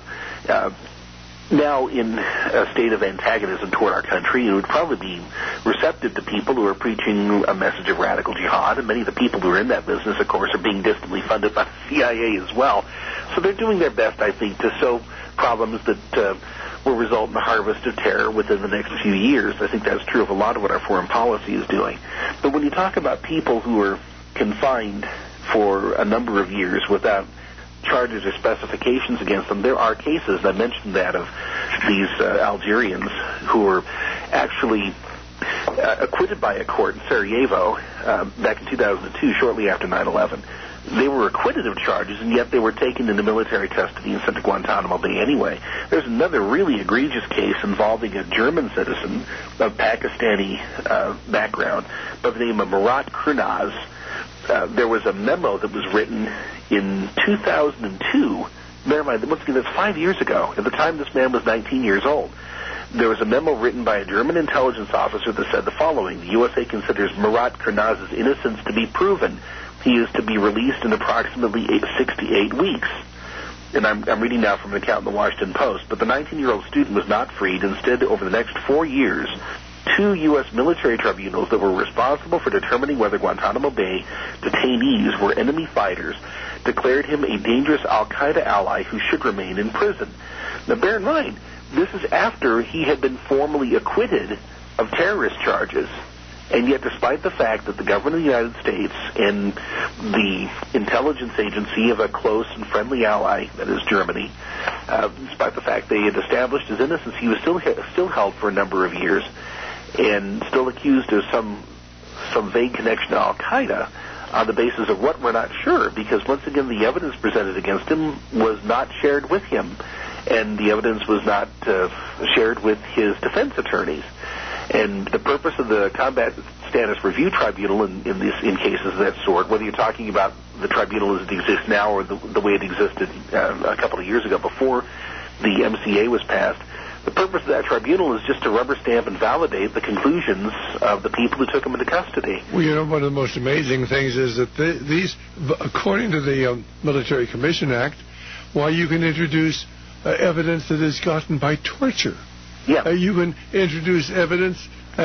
now in a state of antagonism toward our country, and would probably be receptive to people who are preaching a message of radical jihad, and many of the people who are in that business, of course, are being distantly funded by the CIA as well. So they're doing their best, I think, to sow problems that will result in the harvest of terror within the next few years. I think that's true of a lot of what our foreign policy is doing. But when you talk about people who are confined for a number of years without charges or specifications against them, there are cases, I mentioned that, of these Algerians who were actually acquitted by a court in Sarajevo back in 2002, shortly after 9/11. They were acquitted of charges, and yet they were taken into military custody and sent to Guantanamo Bay anyway. There's another really egregious case involving a German citizen of Pakistani background by the name of Murat Kurnaz. There was a memo that was written in 2002. Never mind, once again, that's 5 years ago. At the time, this man was 19 years old. There was a memo written by a German intelligence officer that said the following: the USA considers Murat Kurnaz's innocence to be proven. He is to be released in approximately 68 weeks. And I'm reading now from an account in the Washington Post. But the 19-year-old student was not freed. Instead, over the next 4 years, 2 U.S. military tribunals that were responsible for determining whether Guantanamo Bay detainees were enemy fighters declared him a dangerous al-Qaeda ally who should remain in prison. Now, bear in mind, this is after he had been formally acquitted of terrorist charges. And yet, despite the fact that the government of the United States and the intelligence agency of a close and friendly ally, that is Germany, despite the fact they had established his innocence, he was still held for a number of years and still accused of some vague connection to Al-Qaeda on the basis of what we're not sure, because once again the evidence presented against him was not shared with him, and the evidence was not shared with his defense attorneys. And the purpose of the Combat Status Review Tribunal in cases of that sort, whether you're talking about the tribunal as it exists now or the way it existed a couple of years ago before the MCA was passed, the purpose of that tribunal is just to rubber stamp and validate the conclusions of the people who took him into custody. Well, one of the most amazing things is that these, according to the Military Commission Act, why you can introduce evidence that is gotten by torture. Yeah. You can introduce evidence,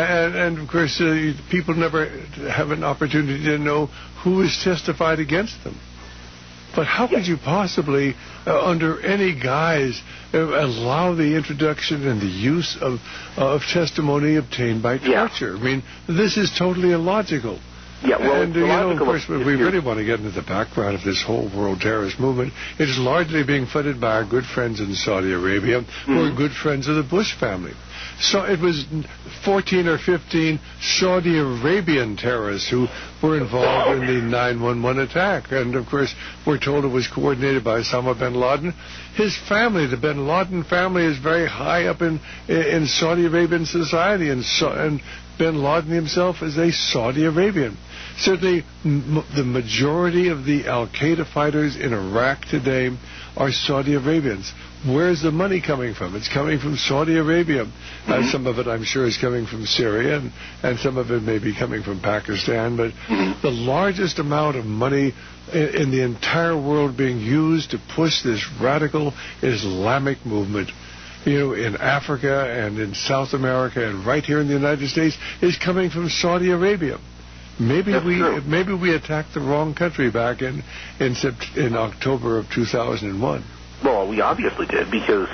and of course, people never have an opportunity to know who has testified against them. But how could you possibly, under any guise, allow the introduction and the use of testimony obtained by torture? I mean, this is totally illogical. Yeah, well, and, of course, if we really want to get into the background of this whole world terrorist movement, it is largely being funded by our good friends in Saudi Arabia, who are good friends of the Bush family. So it was 14 or 15 Saudi Arabian terrorists who were involved in the 9/11 attack. And, of course, we're told it was coordinated by Osama bin Laden. His family, the bin Laden family, is very high up in Saudi Arabian society, and bin Laden himself is a Saudi Arabian. Certainly, the majority of the Al-Qaeda fighters in Iraq today are Saudi Arabians. Where's the money coming from? It's coming from Saudi Arabia. Some of it, I'm sure, is coming from Syria, and some of it may be coming from Pakistan. But the largest amount of money in the entire world being used to push this radical Islamic movement, in Africa and in South America and right here in the United States, is coming from Saudi Arabia. Maybe we attacked the wrong country back in October of 2001. Well, we obviously did, because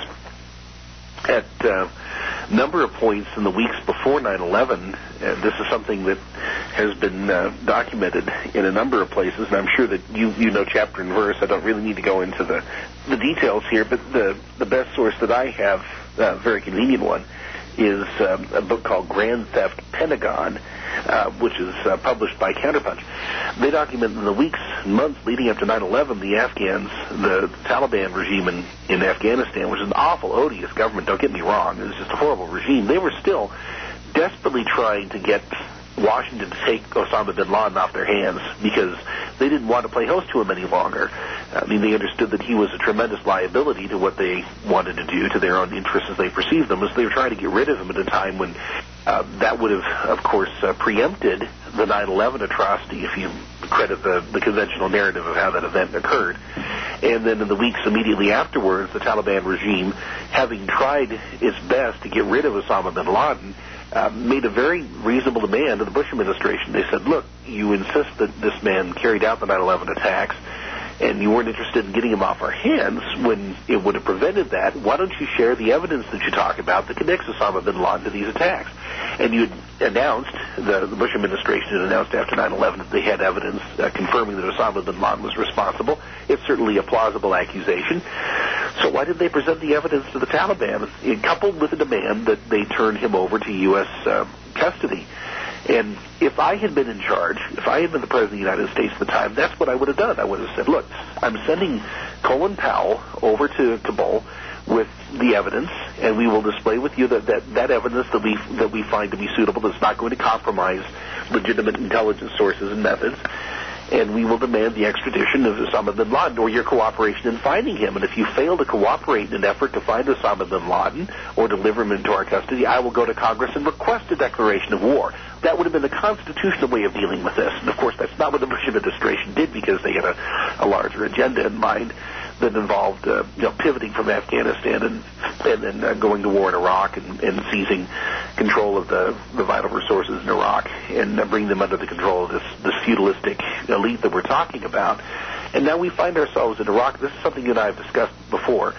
at a number of points in the weeks before 9/11, this is something that has been documented in a number of places, and I'm sure that you know chapter and verse. I don't really need to go into the details here, but the best source that I have, a very convenient one, is a book called Grand Theft Pentagon, which is published by Counterpunch. They document in the weeks and months leading up to 9/11, the Afghans, the Taliban regime in Afghanistan, which is an awful, odious government, don't get me wrong, it was just a horrible regime. They were still desperately trying to get Washington to take Osama bin Laden off their hands, because they didn't want to play host to him any longer. I mean, they understood that he was a tremendous liability to what they wanted to do, to their own interests as they perceived them, as they were trying to get rid of him at a time when that would have, of course, preempted the 9/11 atrocity, if you credit the conventional narrative of how that event occurred. And then in the weeks immediately afterwards, the Taliban regime, having tried its best to get rid of Osama bin Laden, made a very reasonable demand to the Bush administration. They said, look, you insist that this man carried out the 9/11 attacks, and you weren't interested in getting him off our hands when it would have prevented that. Why don't you share the evidence that you talk about that connects Osama bin Laden to these attacks? And you announced, the Bush administration had announced after 9/11 that they had evidence confirming that Osama bin Laden was responsible. It's certainly a plausible accusation. So why did they present the evidence to the Taliban, coupled with a demand that they turn him over to U.S. custody? And if I had been in charge, if I had been the President of the United States at the time, that's what I would have done. I would have said, look, I'm sending Colin Powell over to Kabul with the evidence, and we will display with you that evidence that we find to be suitable, that's not going to compromise legitimate intelligence sources and methods. And we will demand the extradition of Osama bin Laden, or your cooperation in finding him. And if you fail to cooperate in an effort to find Osama bin Laden or deliver him into our custody, I will go to Congress and request a declaration of war. That would have been the constitutional way of dealing with this. And, of course, that's not what the Bush administration did, because they had a larger agenda in mind that involved pivoting from Afghanistan and then going to war in Iraq and seizing control of the vital resources in Iraq and bringing them under the control of this feudalistic elite that we're talking about. And now we find ourselves in Iraq. This is something you and I have discussed before,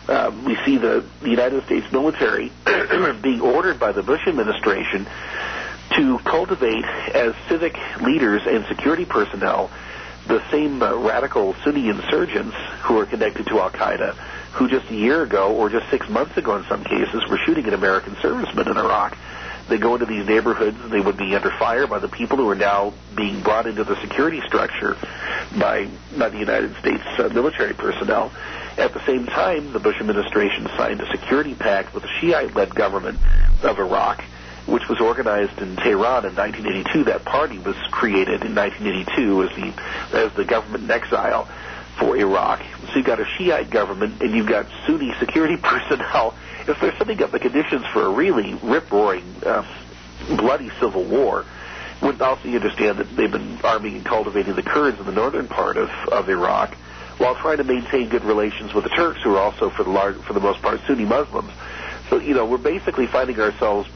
We see the United States military being ordered by the Bush administration to cultivate as civic leaders and security personnel the same radical Sunni insurgents who are connected to Al-Qaeda, who just a year ago, or just 6 months ago in some cases, were shooting at American servicemen in Iraq. They go into these neighborhoods and they would be under fire by the people who are now being brought into the security structure by the United States military personnel. At the same time, the Bush administration signed a security pact with the Shiite-led government of Iraq, which was organized in Tehran in 1982. That party was created in 1982 as the government in exile for Iraq. So you've got a Shiite government and you've got Sunni security personnel. If they're setting up the conditions for a really rip-roaring, bloody civil war, also you understand that they've been arming and cultivating the Kurds in the northern part of Iraq, while trying to maintain good relations with the Turks, who are also, for the most part, Sunni Muslims. So, we're basically finding ourselves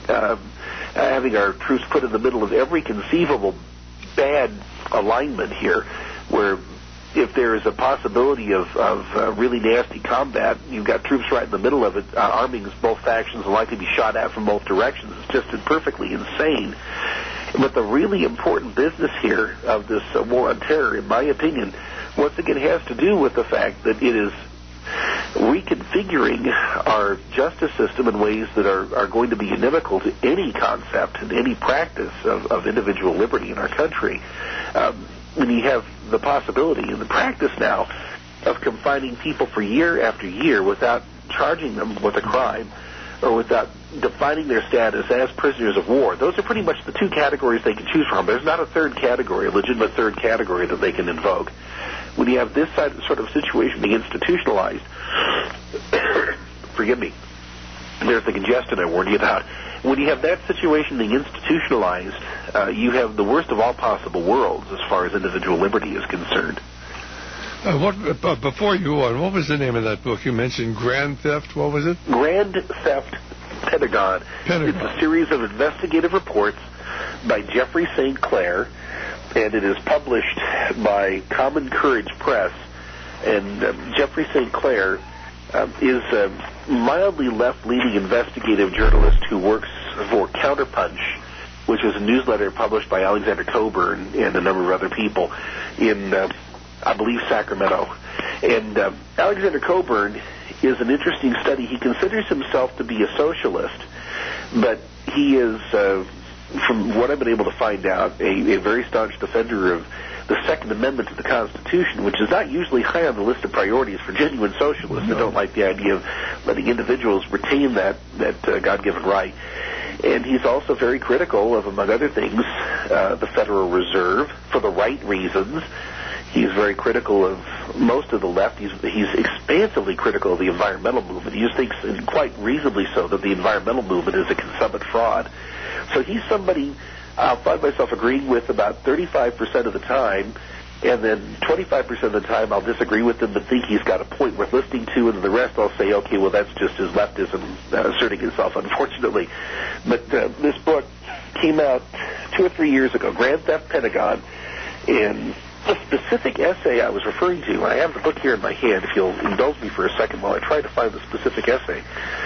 having our troops put in the middle of every conceivable bad alignment here, where if there is a possibility of really nasty combat, you've got troops right in the middle of it, arming both factions and likely to be shot at from both directions. It's just perfectly insane. But the really important business here of this war on terror, in my opinion, once again has to do with the fact that it is reconfiguring our justice system in ways that are going to be inimical to any concept and any practice of individual liberty in our country. When you have the possibility and the practice now of confining people for year after year without charging them with a crime or without defining their status as prisoners of war, those are pretty much the two categories they can choose from. There's not a third category, a legitimate third category that they can invoke. When you have this sort of situation being institutionalized, forgive me, there's the congestion I warned you about. When you have that situation being institutionalized, you have the worst of all possible worlds as far as individual liberty is concerned. Before you go on, what was the name of that book you mentioned? Grand Theft? What was it? Grand Theft Pentagon. It's a series of investigative reports by Jeffrey St. Clair, and it is published by Common Courage Press. And Jeffrey St. Clair is a mildly left-leaning investigative journalist who works for Counterpunch, which is a newsletter published by Alexander Coburn and a number of other people in, I believe, Sacramento. And Alexander Coburn is an interesting study. He considers himself to be a socialist, but he is, from what I've been able to find out, a very staunch defender of the Second Amendment to the Constitution, which is not usually high on the list of priorities for genuine socialists that don't like the idea of letting individuals retain that God-given right. And he's also very critical of, among other things, the Federal Reserve for the right reasons. He's very critical of most of the left. He's expansively critical of the environmental movement. He just thinks, and quite reasonably so, that the environmental movement is a consummate fraud. So he's somebody I'll find myself agreeing with about 35% of the time, and then 25% of the time I'll disagree with him but think he's got a point worth listening to, and the rest I'll say, okay, well, that's just his leftism asserting itself, unfortunately. But this book came out 2 or 3 years ago, Grand Theft Pentagon, and the specific essay I was referring to, I have the book here in my hand, if you'll indulge me for a second while I try to find the specific essay,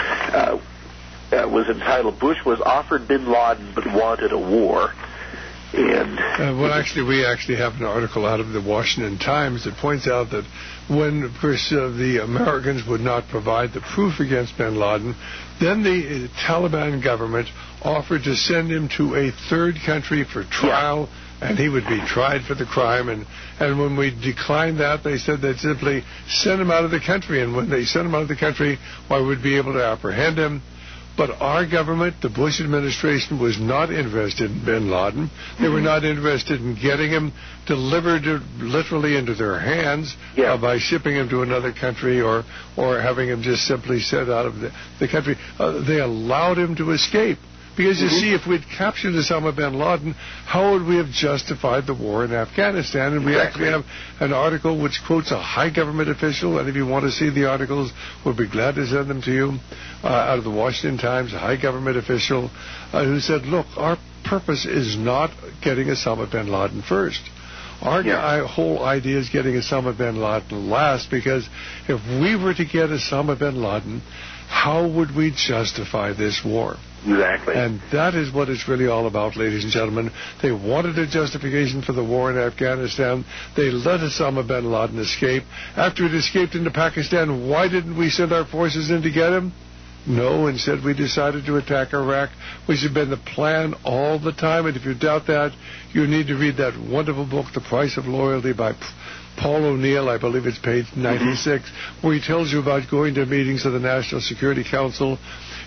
was entitled, Bush was offered bin Laden but wanted a war. And we actually have an article out of the Washington Times that points out that when, of course, the Americans would not provide the proof against bin Laden, then the Taliban government offered to send him to a third country for trial, and he would be tried for the crime. And when we declined that, they said they'd simply send him out of the country. And when they sent him out of the country, we'd be able to apprehend him. But our government, the Bush administration, was not interested in bin Laden. They were not interested in getting him delivered literally into their hands by shipping him to another country or having him just simply sent out of the country. They allowed him to escape. Because, you see, if we'd captured Osama bin Laden, how would we have justified the war in Afghanistan? And we actually have an article which quotes a high government official, and if you want to see the articles, we'll be glad to send them to you, out of the Washington Times, a high government official who said, look, our purpose is not getting Osama bin Laden first. Our whole idea is getting Osama bin Laden last, because if we were to get Osama bin Laden, how would we justify this war? Exactly. And that is what it's really all about, ladies and gentlemen. They wanted a justification for the war in Afghanistan. They let Osama bin Laden escape. After he escaped into Pakistan, why didn't we send our forces in to get him? No, instead we decided to attack Iraq, which had been the plan all the time. And if you doubt that, you need to read that wonderful book, The Price of Loyalty, by Paul O'Neill. I believe it's page 96, where he tells you about going to meetings of the National Security Council,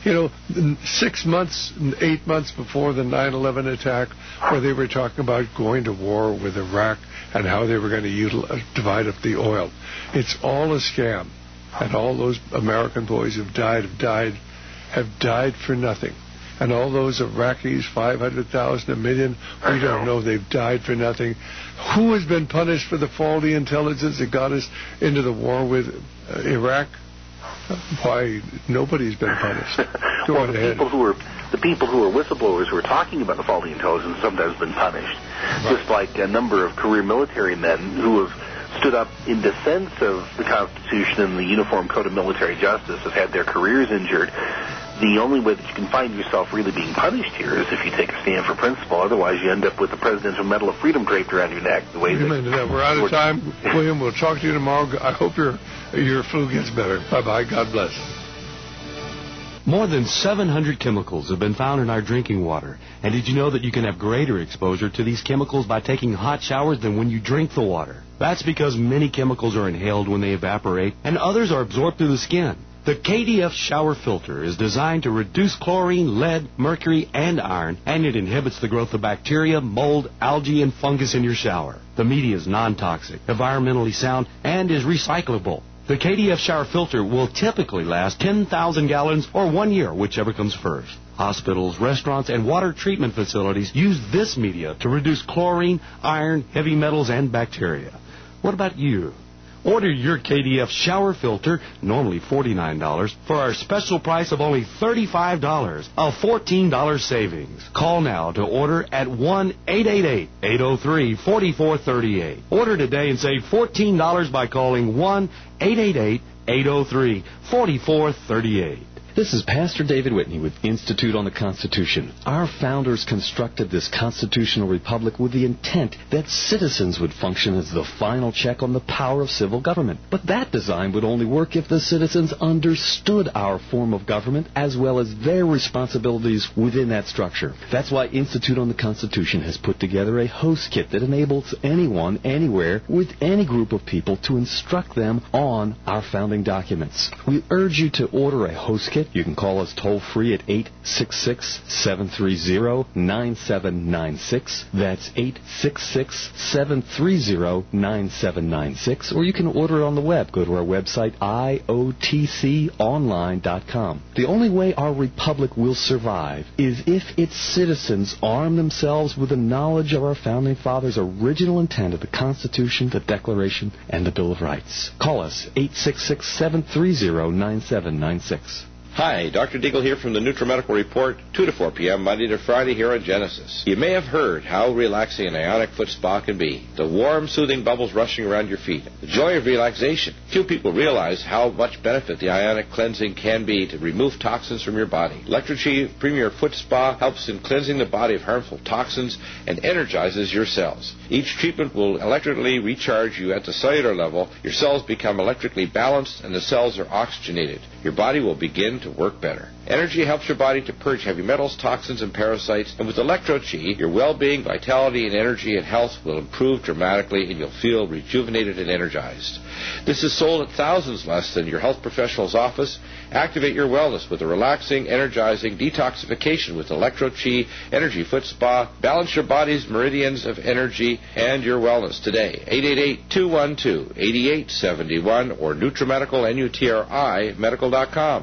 6 months, 8 months before the 9/11 attack, where they were talking about going to war with Iraq and how they were going to divide up the oil. It's all a scam. And all those American boys who've died have died for nothing. And all those Iraqis, 500,000, 1 million, we don't know, they've died for nothing. Who has been punished for the faulty intelligence that got us into the war with Iraq? Why, nobody's been punished. Go the people who are whistleblowers who are talking about the faulty intelligence sometimes been punished. Right. Just like a number of career military men who have stood up in defense of the Constitution and the Uniform Code of Military Justice have had their careers injured. The only way that you can find yourself really being punished here is if you take a stand for principle. Otherwise, you end up with the Presidential Medal of Freedom draped around your neck. The way we're out of time, William. We'll talk to you tomorrow. I hope your flu gets better. Bye-bye. God bless. More than 700 chemicals have been found in our drinking water. And did you know that you can have greater exposure to these chemicals by taking hot showers than when you drink the water? That's because many chemicals are inhaled when they evaporate, and others are absorbed through the skin. The KDF shower filter is designed to reduce chlorine, lead, mercury, and iron, and it inhibits the growth of bacteria, mold, algae, and fungus in your shower. The media is non-toxic, environmentally sound, and is recyclable. The KDF shower filter will typically last 10,000 gallons or 1 year, whichever comes first. Hospitals, restaurants, and water treatment facilities use this media to reduce chlorine, iron, heavy metals, and bacteria. What about you? Order your KDF shower filter, normally $49, for our special price of only $35, a $14 savings. Call now to order at 1-888-803-4438. Order today and save $14 by calling 1-888-803-4438. This is Pastor David Whitney with Institute on the Constitution. Our founders constructed this constitutional republic with the intent that citizens would function as the final check on the power of civil government. But that design would only work if the citizens understood our form of government as well as their responsibilities within that structure. That's why Institute on the Constitution has put together a host kit that enables anyone, anywhere, with any group of people to instruct them on our founding documents. We urge you to order a host kit. You can call us toll-free at 866-730-9796. That's 866-730-9796. Or you can order it on the web. Go to our website, iotconline.com. The only way our republic will survive is if its citizens arm themselves with the knowledge of our founding fathers' original intent of the Constitution, the Declaration, and the Bill of Rights. Call us, 866-730-9796. Hi, Dr. Deagle here from the NutriMedical Report, 2 to 4 p.m., Monday to Friday here on Genesis. You may have heard how relaxing an ionic foot spa can be. The warm, soothing bubbles rushing around your feet. The joy of relaxation. Few people realize how much benefit the ionic cleansing can be to remove toxins from your body. Electrochi Premier Foot Spa helps in cleansing the body of harmful toxins and energizes your cells. Each treatment will electrically recharge you at the cellular level. Your cells become electrically balanced and the cells are oxygenated. Your body will begin to work better. Energy helps your body to purge heavy metals, toxins, and parasites. And with Electro-Chi, your well-being, vitality, and energy and health will improve dramatically, and you'll feel rejuvenated and energized. This is sold at thousands less than your health professional's office. Activate your wellness with a relaxing, energizing detoxification with Electro-Chi Energy Foot Spa. Balance your body's meridians of energy and your wellness today. 888-212-8871 or NutriMedical, N-U-T-R-I, medical.com.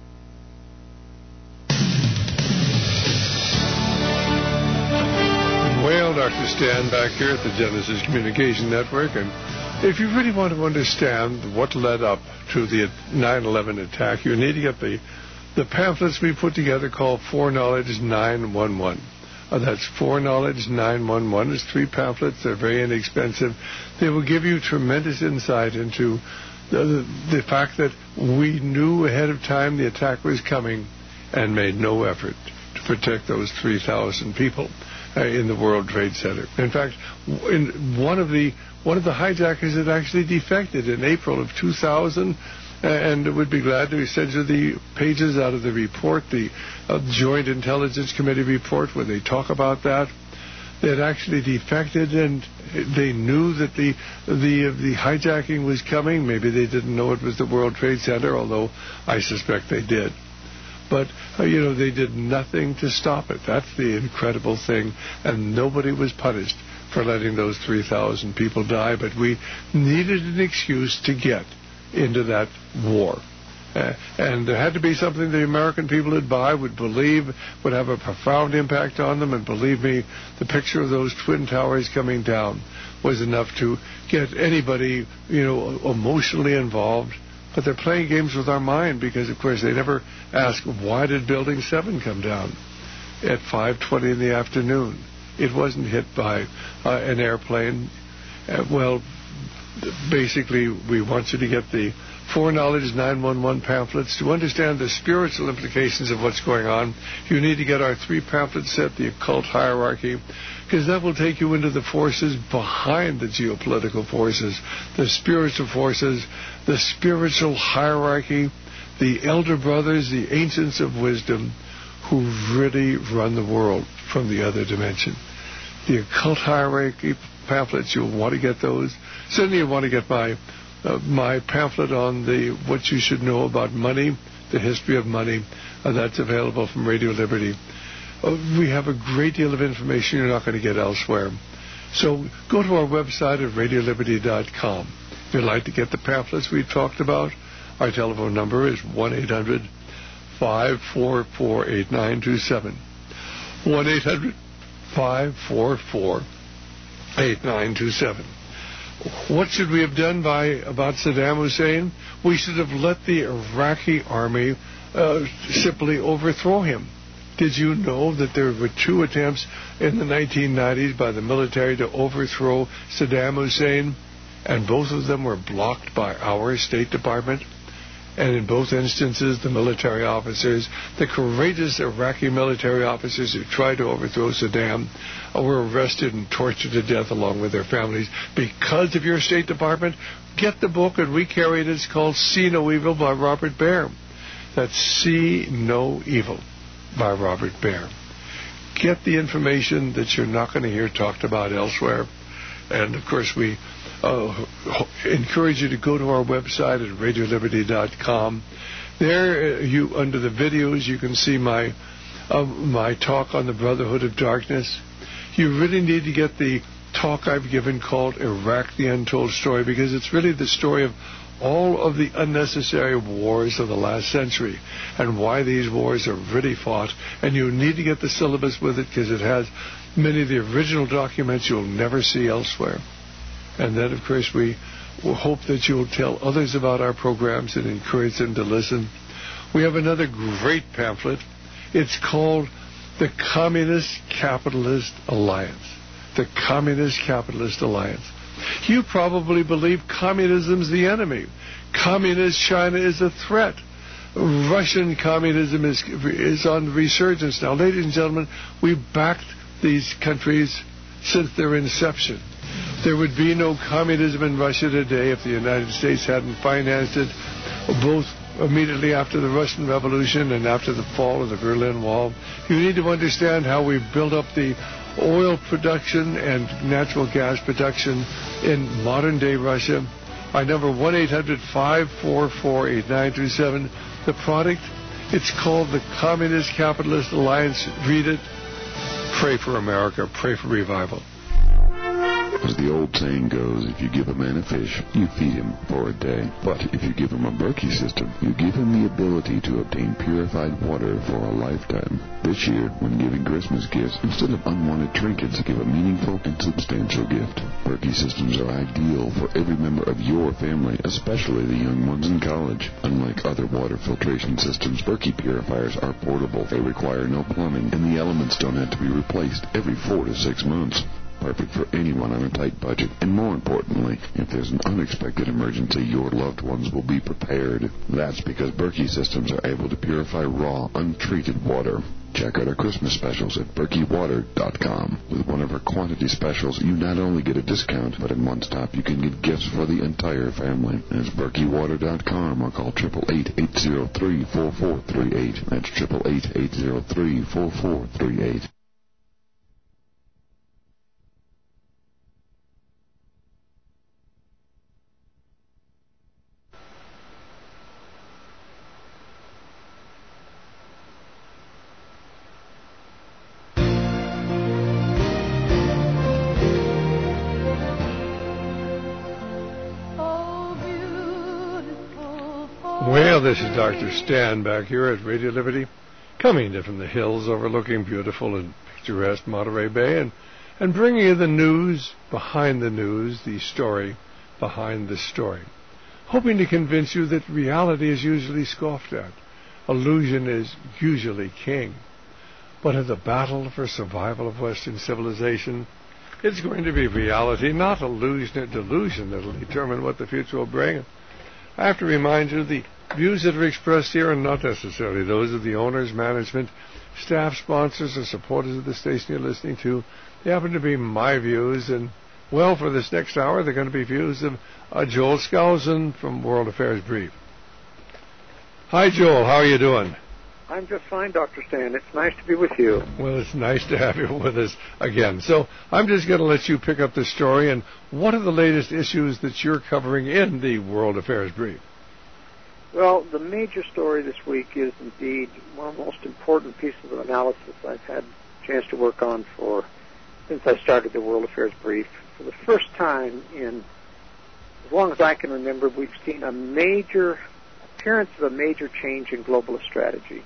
Well, Dr. Stan back here at the Genesis Communication Network, and if you really want to understand what led up to the 9/11 attack, you need to get the pamphlets we put together called Foreknowledge 911. That's Foreknowledge 911. It's 3 pamphlets. They're very inexpensive. They will give you tremendous insight into the fact that we knew ahead of time the attack was coming and made no effort to protect those 3,000 people in the World Trade Center. In fact, one of the hijackers had actually defected in April of 2000, and would be glad to send you the pages out of the report, the Joint Intelligence Committee report, where they talk about that. They had actually defected, and they knew that the hijacking was coming. Maybe they didn't know it was the World Trade Center, although I suspect they did. But, they did nothing to stop it. That's the incredible thing. And nobody was punished for letting those 3,000 people die. But we needed an excuse to get into that war. And there had to be something the American people would buy, would believe, would have a profound impact on them. And believe me, the picture of those Twin Towers coming down was enough to get anybody, emotionally involved. But they're playing games with our mind because, of course, they never ask, why did Building 7 come down at 5:20 in the afternoon? It wasn't hit by an airplane. Basically, we want you to get the Foreknowledge 911 pamphlets. To understand the spiritual implications of what's going on, you need to get our 3 pamphlet set, The Occult Hierarchy, because that will take you into the forces behind the geopolitical forces, the spiritual forces, the spiritual hierarchy, the elder brothers, the ancients of wisdom, who really run the world from the other dimension. The Occult Hierarchy pamphlets, you'll want to get those. Certainly you'll want to get my pamphlet on what you should know about money, the history of money. That's available from Radio Liberty. We have a great deal of information you're not going to get elsewhere. So go to our website at radioliberty.com. If you'd like to get the pamphlets we talked about, our telephone number is 1-800-544-8927. 1-800-544-8927. What should we have done about Saddam Hussein? We should have let the Iraqi army simply overthrow him. Did you know that there were 2 attempts in the 1990s by the military to overthrow Saddam Hussein, and both of them were blocked by our State Department? And in both instances, the military officers, the courageous Iraqi military officers who tried to overthrow Saddam, were arrested and tortured to death along with their families because of your State Department. Get the book, and we carry it. It's called See No Evil by Robert Baer. That's See No Evil by Robert Baer. Get the information that you're not going to hear talked about elsewhere. And, of course, we encourage you to go to our website at radioliberty.com. There, under the videos, you can see my talk on the Brotherhood of Darkness. You really need to get the talk I've given called Iraq, the Untold Story, because it's really the story of all of the unnecessary wars of the last century and why these wars are really fought. And you need to get the syllabus with it because it has many of the original documents you'll never see elsewhere. And then, of course, we will hope that you'll tell others about our programs and encourage them to listen. We have another great pamphlet. It's called The Communist Capitalist Alliance. The Communist Capitalist Alliance. You probably believe communism's the enemy. Communist China is a threat. Russian communism is on resurgence now. Ladies and gentlemen, we backed these countries since their inception. There would be no communism in Russia today if the United States hadn't financed it, both immediately after the Russian Revolution and after the fall of the Berlin Wall. You need to understand how we built up the oil production and natural gas production in modern-day Russia. Our number 1-800-544-8927. The product, it's called the Communist Capitalist Alliance. Read it. Pray for America. Pray for revival. As the old saying goes, if you give a man a fish, you feed him for a day. But if you give him a Berkey system, you give him the ability to obtain purified water for a lifetime. This year, when giving Christmas gifts, instead of unwanted trinkets, give a meaningful and substantial gift. Berkey systems are ideal for every member of your family, especially the young ones in college. Unlike other water filtration systems, Berkey purifiers are portable. They require no plumbing, and the elements don't have to be replaced every 4 to 6 months. Perfect for anyone on a tight budget. And more importantly, if there's an unexpected emergency, your loved ones will be prepared. That's because Berkey systems are able to purify raw, untreated water. Check out our Christmas specials at BerkeyWater.com. With one of our quantity specials, you not only get a discount, but in one stop you can get gifts for the entire family. That's BerkeyWater.com or call 888-803-4438. That's 888-803-4438. Well, this is Dr. Stan back here at Radio Liberty, coming in from the hills overlooking beautiful and picturesque Monterey Bay and bringing you the news behind the news, the story behind the story, hoping to convince you that reality is usually scoffed at, illusion is usually king. But in the battle for survival of Western civilization, it's going to be reality, not illusion or delusion, that will determine what the future will bring. I have to remind you, the views that are expressed here are not necessarily those of the owners, management, staff, sponsors, or supporters of the station you're listening to. They happen to be my views, and, well, for this next hour, they're going to be views of Joel Skousen from World Affairs Brief. Hi, Joel. How are you doing? I'm just fine, Dr. Stan. It's nice to be with you. Well, it's nice to have you with us again. So I'm just going to let you pick up the story. And what are the latest issues that you're covering in the World Affairs Brief? Well, the major story this week is indeed one of the most important pieces of analysis I've had a chance to work on since I started the World Affairs Brief. For the first time in as long as I can remember, we've seen a major appearance of a major change in globalist strategy.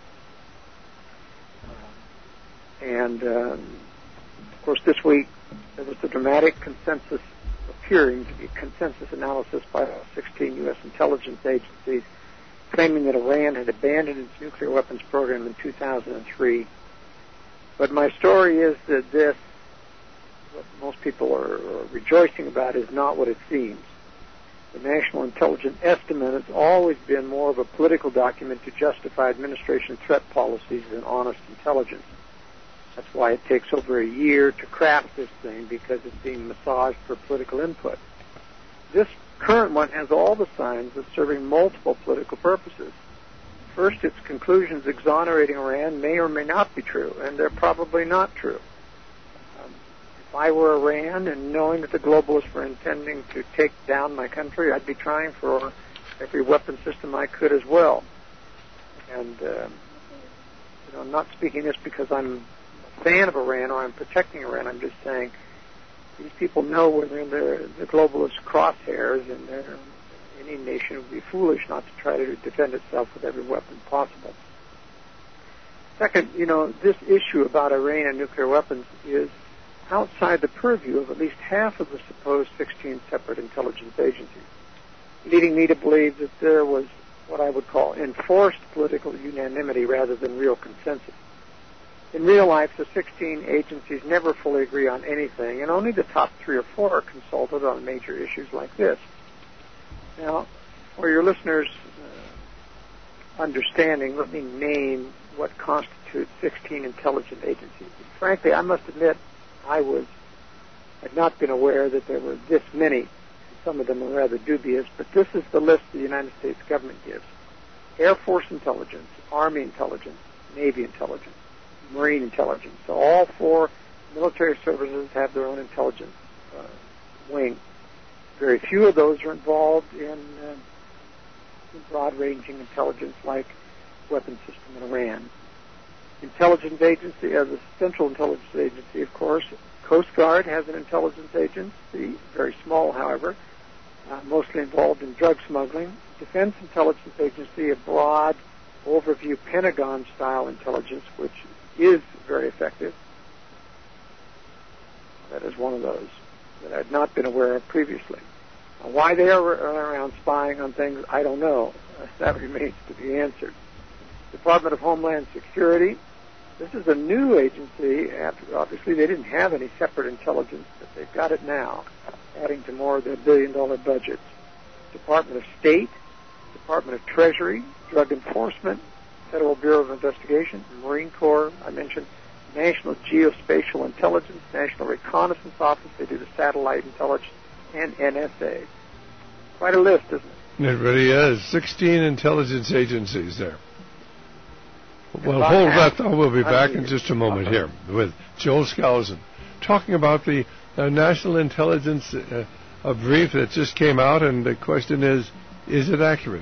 And, of course, this week there was the dramatic consensus, appearing to be consensus analysis by 16 U.S. intelligence agencies claiming that Iran had abandoned its nuclear weapons program in 2003. But my story is that what most people are rejoicing about, is not what it seems. The National Intelligence Estimate has always been more of a political document to justify administration threat policies than honest intelligence. That's why it takes over a year to craft this thing, because it's being massaged for political input. This current one has all the signs of serving multiple political purposes. First, its conclusions exonerating Iran may or may not be true, and they're probably not true. If I were Iran and knowing that the globalists were intending to take down my country, I'd be trying for every weapon system I could as well. And, I'm not speaking this because I'm a fan of Iran or I'm protecting Iran. I'm just saying these people know when they're in the globalist crosshairs, and any nation would be foolish not to try to defend itself with every weapon possible. Second, this issue about Iran and nuclear weapons is outside the purview of at least half of the supposed 16 separate intelligence agencies, leading me to believe that there was what I would call enforced political unanimity rather than real consensus. In real life, the 16 agencies never fully agree on anything, and only the top 3 or 4 are consulted on major issues like this. Now, for your listeners' understanding, let me name what constitutes 16 intelligence agencies. Frankly, I must admit, had not been aware that there were this many. Some of them are rather dubious, but this is the list the United States government gives: Air Force intelligence, Army intelligence, Navy intelligence, Marine intelligence. So all 4 military services have their own intelligence wing. Very few of those are involved in broad-ranging intelligence like weapons system in Iran. Intelligence agency, the Central Intelligence Agency, of course, Coast Guard has an intelligence agency, very small, however, mostly involved in drug smuggling. Defense Intelligence Agency, a broad overview Pentagon-style intelligence, which is very effective. That is one of those that I had not been aware of previously. Now, why they are around spying on things, I don't know. That remains to be answered. Department of Homeland Security. This is a new agency. Obviously, they didn't have any separate intelligence, but they've got it now, adding to more of their billion-dollar budgets. Department of State, Department of Treasury, Drug Enforcement, Federal Bureau of Investigation, Marine Corps, I mentioned, National Geospatial Intelligence, National Reconnaissance Office, they do the satellite intelligence, and NSA. Quite a list, isn't it? It really is. 16 intelligence agencies there. Well, hold that thought. We'll be back in just a moment here with Joel Skousen talking about the National Intelligence brief that just came out, and the question is it accurate?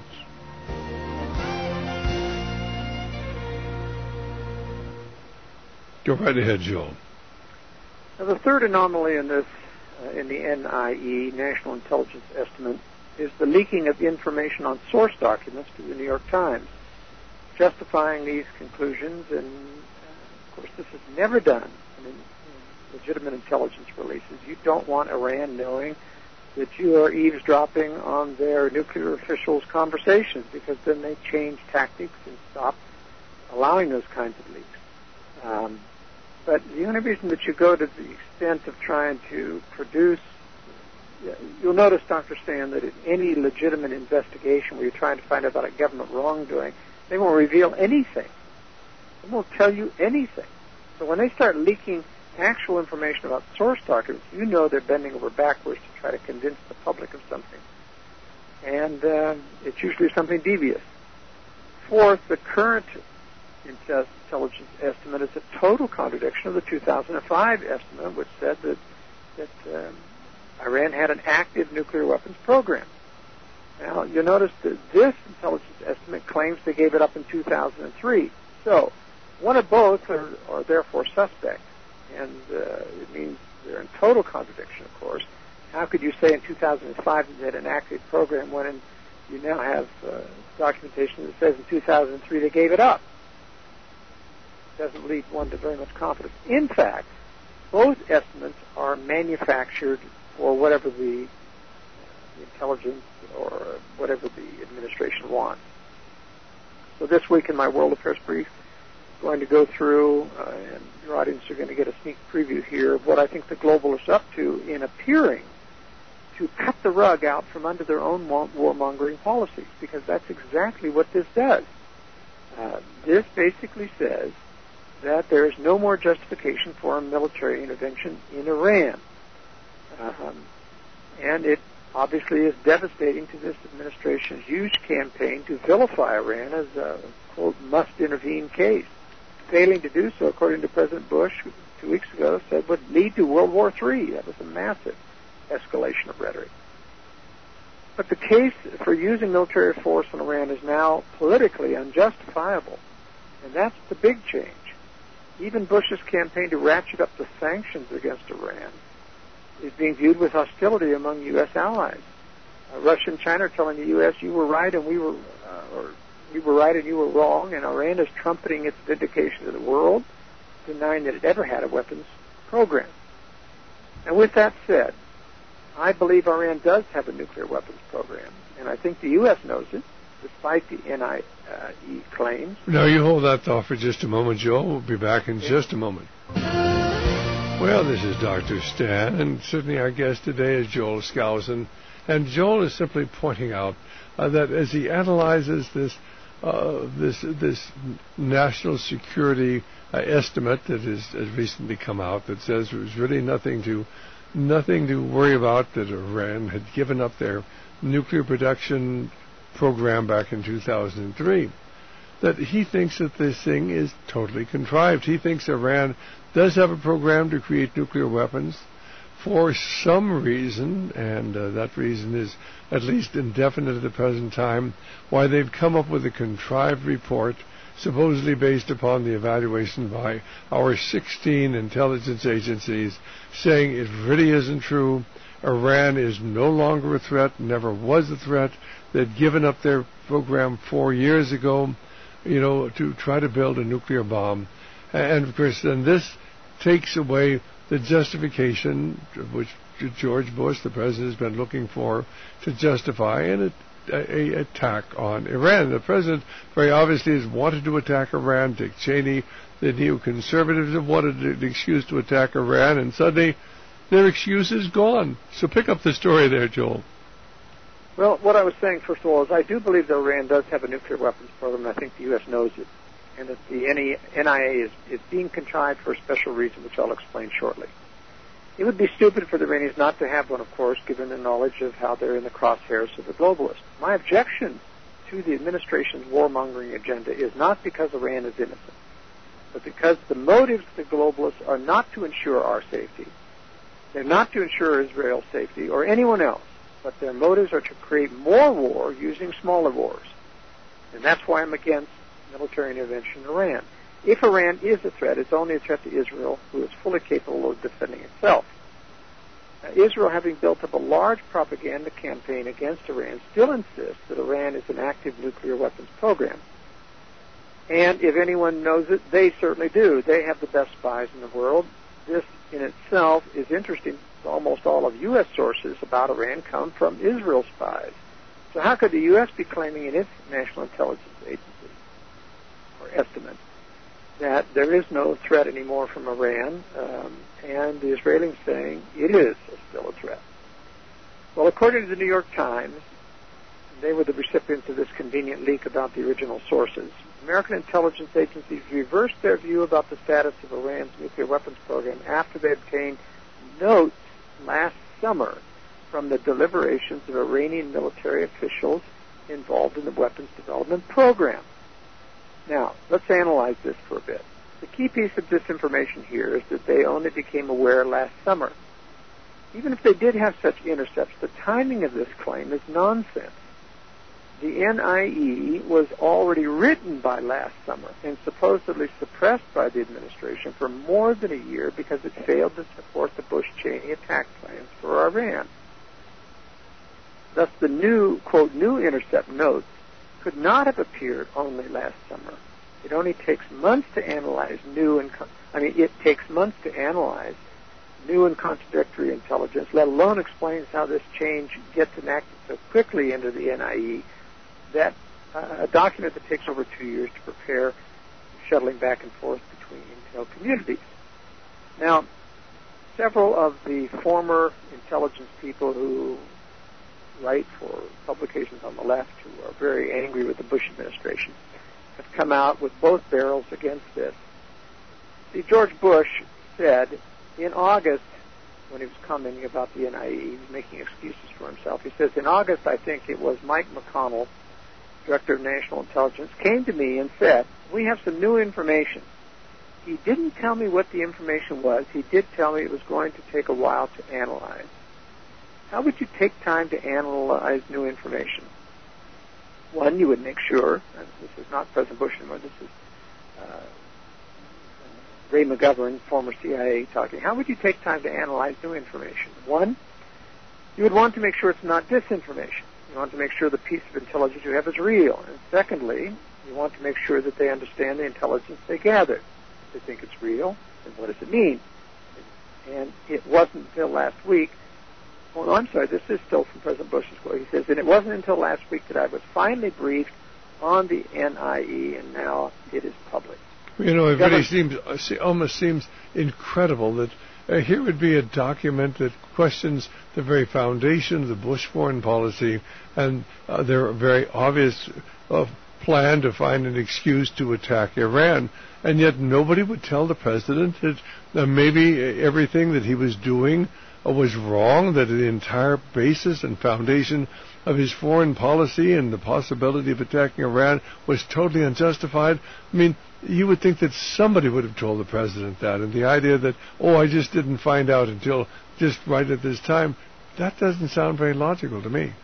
Go right ahead, Joel. Now, the third anomaly in this, in the NIE, National Intelligence Estimate, is the leaking of information on source documents to the New York Times, justifying these conclusions. And, of course, this is never done in legitimate intelligence releases. You don't want Iran knowing that you are eavesdropping on their nuclear officials' conversations, because then they change tactics and stop allowing those kinds of leaks. But the only reason that you go to the extent of trying to produce, you'll notice, Dr. Stan, that in any legitimate investigation where you're trying to find out about a government wrongdoing, they won't reveal anything. They won't tell you anything. So when they start leaking actual information about source documents, you know they're bending over backwards to try to convince the public of something. And it's usually something devious. Fourth, the current intelligence estimate is a total contradiction of the 2005 estimate, which said that Iran had an active nuclear weapons program. Now, you'll notice that this intelligence estimate claims they gave it up in 2003. So, one of both are therefore suspect, and it means they're in total contradiction, of course. How could you say in 2005 that they had an active program when you now have documentation that says in 2003 they gave it up? Doesn't lead one to very much confidence. In fact, both estimates are manufactured for whatever the intelligence or whatever the administration wants. So this week in my World Affairs Brief, I'm going to go through, and your audience are going to get a sneak preview here of what I think the globalists are up to in appearing to cut the rug out from under their own warmongering policies, because that's exactly what this does. This basically says that there is no more justification for a military intervention in Iran. And it obviously is devastating to this administration's huge campaign to vilify Iran as a, quote, must-intervene case. Failing to do so, according to President Bush 2 weeks ago, said would lead to World War III. That was a massive escalation of rhetoric. But the case for using military force in Iran is now politically unjustifiable. And that's the big change. Even Bush's campaign to ratchet up the sanctions against Iran is being viewed with hostility among U.S. allies. Russia and China are telling the U.S. you were right and we were right and you were wrong, and Iran is trumpeting its vindication to the world, denying that it ever had a weapons program. And with that said, I believe Iran does have a nuclear weapons program, and I think the U.S. knows it, despite the NIE claims. Now, you hold that thought for just a moment, Joel. We'll be back in just a moment. Well, this is Dr. Stan, and certainly our guest today is Joel Skousen. And Joel is simply pointing out that as he analyzes this national security estimate that has recently come out that says there was really nothing to worry about, that Iran had given up their nuclear production program back in 2003, that he thinks that this thing is totally contrived. He thinks Iran does have a program to create nuclear weapons for some reason, and that reason is at least indefinite at the present time, why they've come up with a contrived report supposedly based upon the evaluation by our 16 intelligence agencies, saying it really isn't true. Iran is no longer a threat, never was a threat. They'd given up their program 4 years ago, to try to build a nuclear bomb. And of course, then this takes away the justification which George Bush, the president, has been looking for to justify an attack on Iran. The president very obviously has wanted to attack Iran. Dick Cheney, the neoconservatives, have wanted an excuse to attack Iran, and suddenly their excuse is gone. So pick up the story there, Joel. Well, what I was saying, first of all, is I do believe that Iran does have a nuclear weapons program, and I think the U.S. knows it, and that the NIA is being contrived for a special reason, which I'll explain shortly. It would be stupid for the Iranians not to have one, of course, given the knowledge of how they're in the crosshairs of the globalists. My objection to the administration's warmongering agenda is not because Iran is innocent, but because the motives of the globalists are not to ensure our safety. They're not to ensure Israel's safety or anyone else, but their motives are to create more war using smaller wars. And that's why I'm against military intervention in Iran. If Iran is a threat, it's only a threat to Israel, who is fully capable of defending itself. Israel, having built up a large propaganda campaign against Iran, still insists that Iran is an active nuclear weapons program. And if anyone knows it, they certainly do. They have the best spies in the world. This in itself is interesting. Almost all of U.S. sources about Iran come from Israel spies. So how could the U.S. be claiming in its National Intelligence Agency, or estimate, that there is no threat anymore from Iran, and the Israelis saying it is still a threat? Well, according to the New York Times, they were the recipients of this convenient leak about the original sources. American intelligence agencies reversed their view about the status of Iran's nuclear weapons program after they obtained notes last summer from the deliberations of Iranian military officials involved in the weapons development program. Now, let's analyze this for a bit. The key piece of disinformation here is that they only became aware last summer. Even if they did have such intercepts, the timing of this claim is nonsense. The NIE was already written by last summer and supposedly suppressed by the administration for more than a year because it failed to support the Bush-Cheney attack plans for Iran. Thus, the new, quote, new intercept notes could not have appeared only last summer. It only takes months to analyze new and contradictory intelligence, let alone explains how this change gets enacted so quickly into the NIE that a document that takes over 2 years to prepare, shuttling back and forth between intel communities. Now, several of the former intelligence people who write for publications on the left who are very angry with the Bush administration have come out with both barrels against this. See, George Bush said in August, when he was commenting about the NIE, he was making excuses for himself. He says, in August, I think it was Mike McConnell, Director of National Intelligence, came to me and said, we have some new information. He didn't tell me what the information was. He did tell me it was going to take a while to analyze. How would you take time to analyze new information? One, you would make sure, and this is not President Bush anymore, this is Ray McGovern, former CIA, talking. How would you take time to analyze new information? One, you would want to make sure it's not disinformation. You want to make sure the piece of intelligence you have is real. And secondly, you want to make sure that they understand the intelligence they gather. If they think it's real, then what does it mean? And it wasn't until last week. Oh, no, I'm sorry. This is still from President Bush's quote. He says, and it wasn't until last week that I was finally briefed on the NIE, and now it is public. It really almost seems incredible that here would be a document that questions the very foundation of the Bush foreign policy and their very obvious plan to find an excuse to attack Iran, and yet nobody would tell the president that maybe everything that he was doing was wrong, that the entire basis and foundation of his foreign policy and the possibility of attacking Iran was totally unjustified. I mean, you would think that somebody would have told the president that, and the idea that, I just didn't find out until just right at this time, that doesn't sound very logical to me.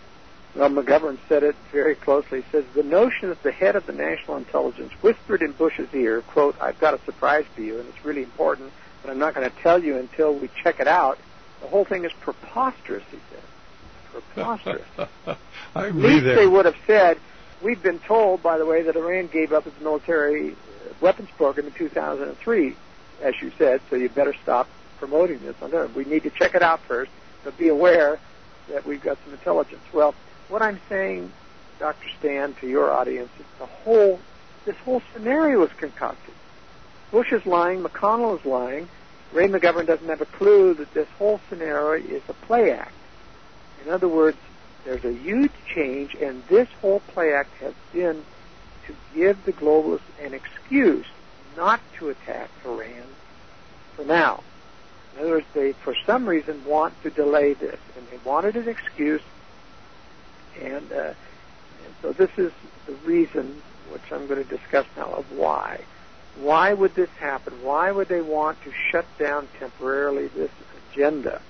Well, McGovern said it very closely. He says, the notion that the head of the National Intelligence whispered in Bush's ear, quote, I've got a surprise for you, and it's really important, but I'm not going to tell you until we check it out. The whole thing is preposterous, he said. Preposterous. I At agree least there. they would have said, we've been told, by the way, that Iran gave up its military weapons program in 2003, as you said, so you better stop promoting this. We need to check it out first, but be aware that we've got some intelligence. Well, what I'm saying, Dr. Stan, to your audience, is this whole scenario is concocted. Bush is lying, McConnell is lying, Ray McGovern doesn't have a clue that this whole scenario is a play act. In other words, there's a huge change, and this whole play act has been to give the globalists an excuse not to attack Iran for now. In other words, they, for some reason, want to delay this, and they wanted an excuse, and so this is the reason, which I'm going to discuss now, of why. Why would this happen? Why would they want to shut down temporarily this agenda?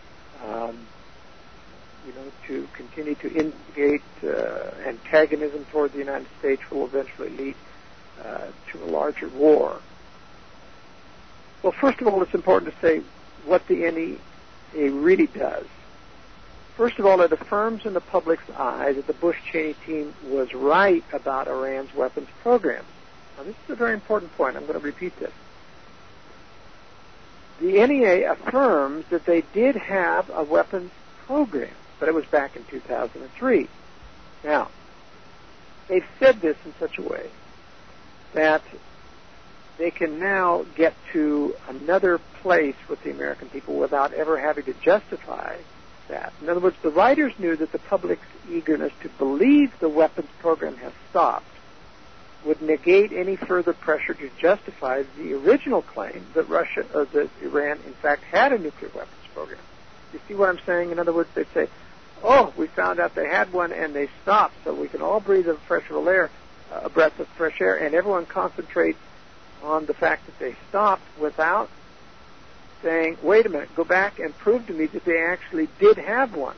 To continue to instigate antagonism toward the United States will eventually lead to a larger war. Well, first of all, it's important to say what the NEA really does. First of all, it affirms in the public's eye that the Bush-Cheney team was right about Iran's weapons programs. Now, this is a very important point. I'm going to repeat this. The NEA affirms that they did have a weapons program, but it was back in 2003. Now, they've said this in such a way that they can now get to another place with the American people without ever having to justify that. In other words, the writers knew that the public's eagerness to believe the weapons program has stopped would negate any further pressure to justify the original claim that that Iran, in fact, had a nuclear weapons program. You see what I'm saying? In other words, they'd say, oh, we found out they had one and they stopped, so we can all breathe a breath of fresh air, and everyone concentrate on the fact that they stopped without saying, wait a minute, go back and prove to me that they actually did have one.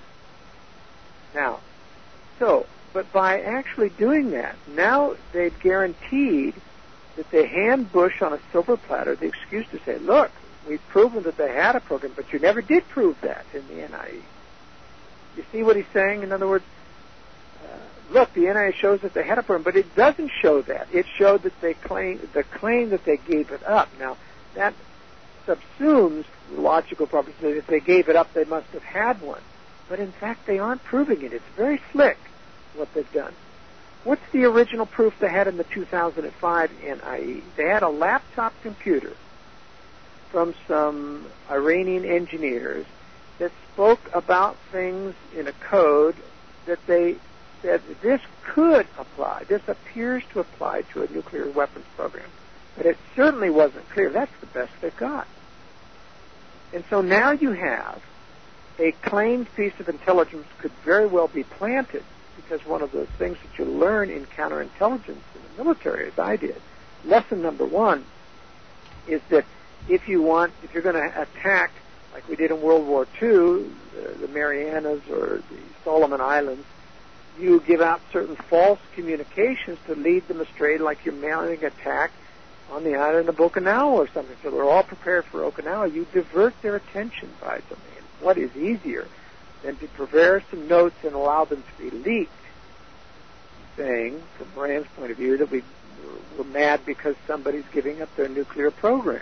Now, but by actually doing that, now they've guaranteed that they hand Bush on a silver platter the excuse to say, look, we've proven that they had a program, but you never did prove that in the NIE. You see what he's saying? In other words, look, the NIA shows that they had a program, but it doesn't show that. It showed that the claim that they gave it up. Now, that subsumes the logical proposition that if they gave it up, they must have had one. But in fact, they aren't proving it. It's very slick what they've done. What's the original proof they had in the 2005 NIE? They had a laptop computer from some Iranian engineers that spoke about things in a code that they said this could apply. This appears to apply to a nuclear weapons program. But it certainly wasn't clear. That's the best they've got. And so now you have a claimed piece of intelligence could very well be planted, because one of the things that you learn in counterintelligence in the military, as I did, lesson number one is that if you're going to attack, like we did in World War II, the Marianas or the Solomon Islands, you give out certain false communications to lead them astray, like you're mounting an attack on the island of Okinawa or something. So they're all prepared for Okinawa. You divert their attention by something. And what is easier than to prepare some notes and allow them to be leaked, saying, from Rand's point of view, that we're mad because somebody's giving up their nuclear program.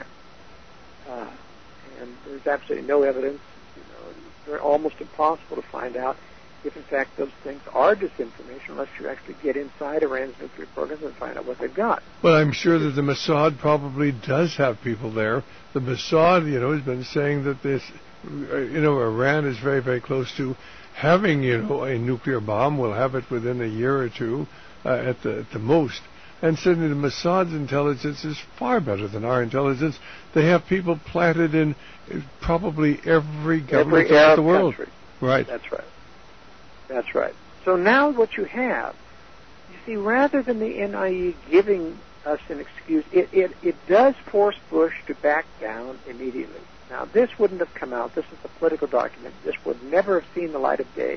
And there's absolutely no evidence. It's very almost impossible to find out if, in fact, those things are disinformation unless you actually get inside Iran's nuclear programs and find out what they've got. Well, I'm sure that the Mossad probably does have people there. The Mossad, has been saying that this, Iran is very, very close to having, a nuclear bomb. We'll have it within a year or two at the most. And certainly the Mossad's intelligence is far better than our intelligence. They have people planted in probably every government throughout the world. Country. Right. That's right. That's right. So now what you have, you see, rather than the NIE giving us an excuse, it does force Bush to back down immediately. Now, this wouldn't have come out. This is a political document. This would never have seen the light of day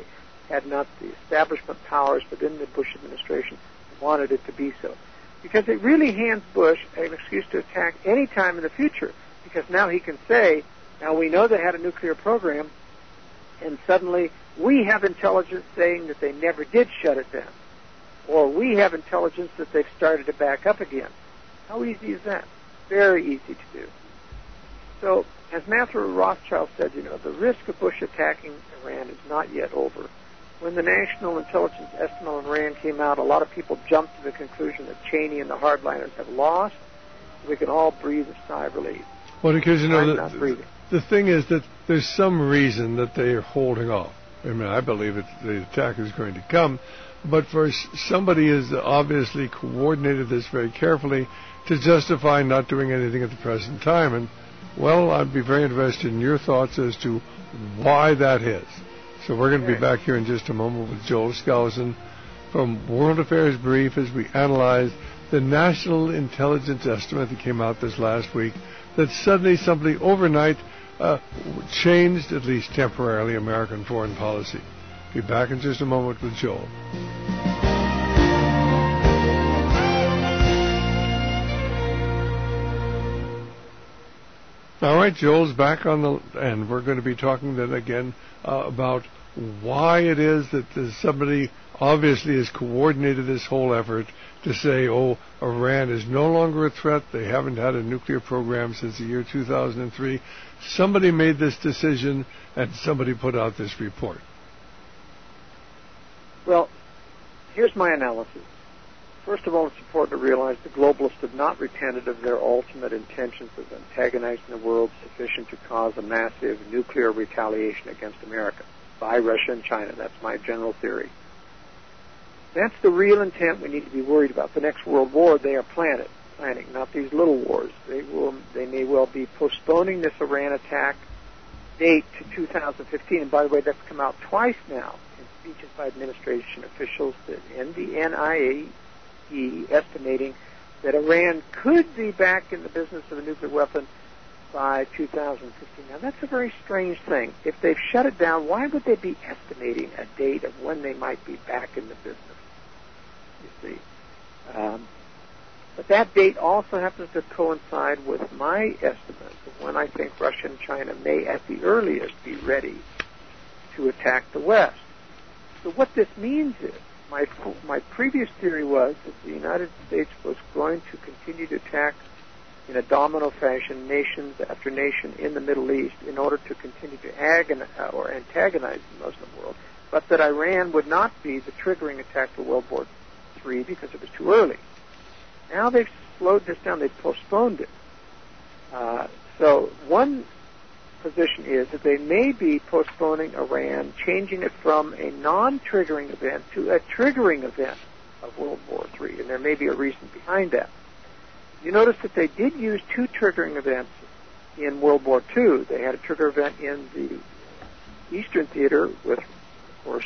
had not the establishment powers within the Bush administration wanted it to be so. Because it really hands Bush an excuse to attack any time in the future, because now he can say, now we know they had a nuclear program, and suddenly we have intelligence saying that they never did shut it down, or we have intelligence that they've started to back up again. How easy is that? Very easy to do. So, as Matthew Rothschild said, the risk of Bush attacking Iran is not yet over. When the National Intelligence Estimate on Iran came out, a lot of people jumped to the conclusion that Cheney and the hardliners have lost. We can all breathe a sigh of relief. Well, because, I'm not breathing. The thing is that there's some reason that they are holding off. I mean, I believe the attack is going to come, but for somebody has obviously coordinated this very carefully to justify not doing anything at the present time. And, well, I'd be very interested in your thoughts as to why that is. So we're going to be back here in just a moment with Joel Skousen from World Affairs Brief as we analyze the National Intelligence Estimate that came out this last week that suddenly somebody overnight changed, at least temporarily, American foreign policy. Be back in just a moment with Joel. All right, Joel's back and we're going to be talking then again about why it is that somebody obviously has coordinated this whole effort to say, Iran is no longer a threat. They haven't had a nuclear program since the year 2003. Somebody made this decision, and somebody put out this report. Well, here's my analysis. First of all, it's important to realize the globalists have not repented of their ultimate intentions of antagonizing the world sufficient to cause a massive nuclear retaliation against America by Russia and China. That's my general theory. That's the real intent we need to be worried about. The next world war they are planning, not these little wars. They may well be postponing this Iran attack date to 2015. And by the way, that's come out twice now in speeches by administration officials and the NIAE estimating that Iran could be back in the business of a nuclear weapon by 2015. Now, that's a very strange thing. If they've shut it down, why would they be estimating a date of when they might be back in the business? You see. But that date also happens to coincide with my estimate of when I think Russia and China may, at the earliest, be ready to attack the West. So what this means is, my previous theory was that the United States was going to continue to attack in a domino fashion nations after nation in the Middle East in order to continue to antagonize the Muslim world, but that Iran would not be the triggering attack for World War III because it was too early. Now they've slowed this down. They've postponed it. So one position is that they may be postponing Iran, changing it from a non-triggering event to a triggering event of World War III, and there may be a reason behind that. You notice that they did use two triggering events in World War II. They had a trigger event in the Eastern Theater with, of course,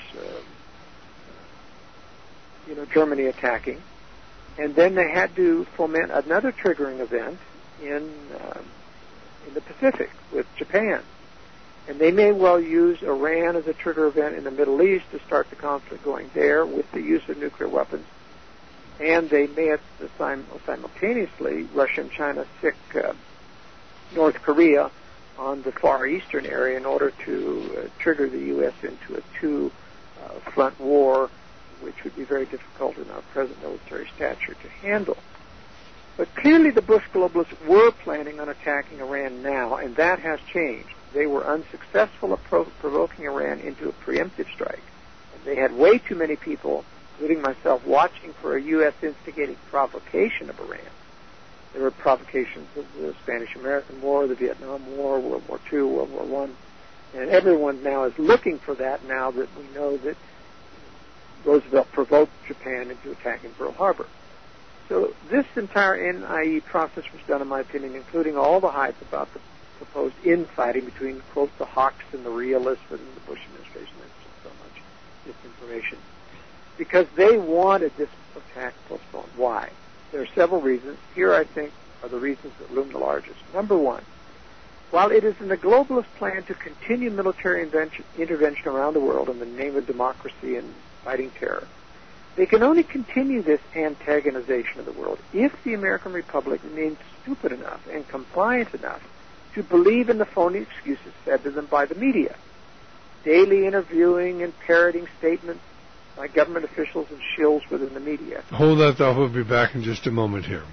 Germany attacking, and then they had to foment another triggering event in the Pacific with Japan. And they may well use Iran as a trigger event in the Middle East to start the conflict going there with the use of nuclear weapons. And they may simultaneously, Russia and China, sic North Korea on the Far Eastern area in order to trigger the U.S. into a two-front war, which would be very difficult in our present military stature to handle. But clearly the Bush globalists were planning on attacking Iran now, and that has changed. They were unsuccessful at provoking Iran into a preemptive strike. And they had way too many people, including myself, watching for a U.S. instigated provocation of Iran. There were provocations of the Spanish-American War, the Vietnam War, World War II, World War I. And everyone now is looking for that now that we know that Roosevelt provoked Japan into attacking Pearl Harbor. So this entire NIE process was done, in my opinion, including all the hype about the proposed infighting between, quote, the hawks and the realists within the Bush administration. There's just so much disinformation. Because they wanted this attack postponed. Why? There are several reasons. Here, I think, are the reasons that loom the largest. Number one, While it is in the globalist plan to continue military intervention around the world in the name of democracy and fighting terror, they can only continue this antagonization of the world if the American Republic remains stupid enough and compliant enough to believe in the phony excuses fed to them by the media, daily interviewing and parroting statements by government officials and shills within the media. Hold that thought. We'll be back in just a moment here.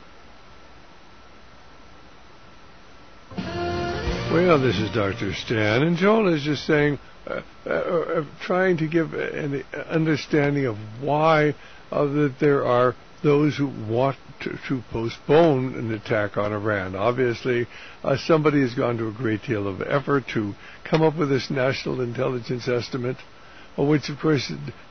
Well, this is Dr. Stan, and Joel is just saying, trying to give an understanding of why that there are those who want to postpone an attack on Iran. Obviously, somebody has gone to a great deal of effort to come up with this national intelligence estimate, which, of course,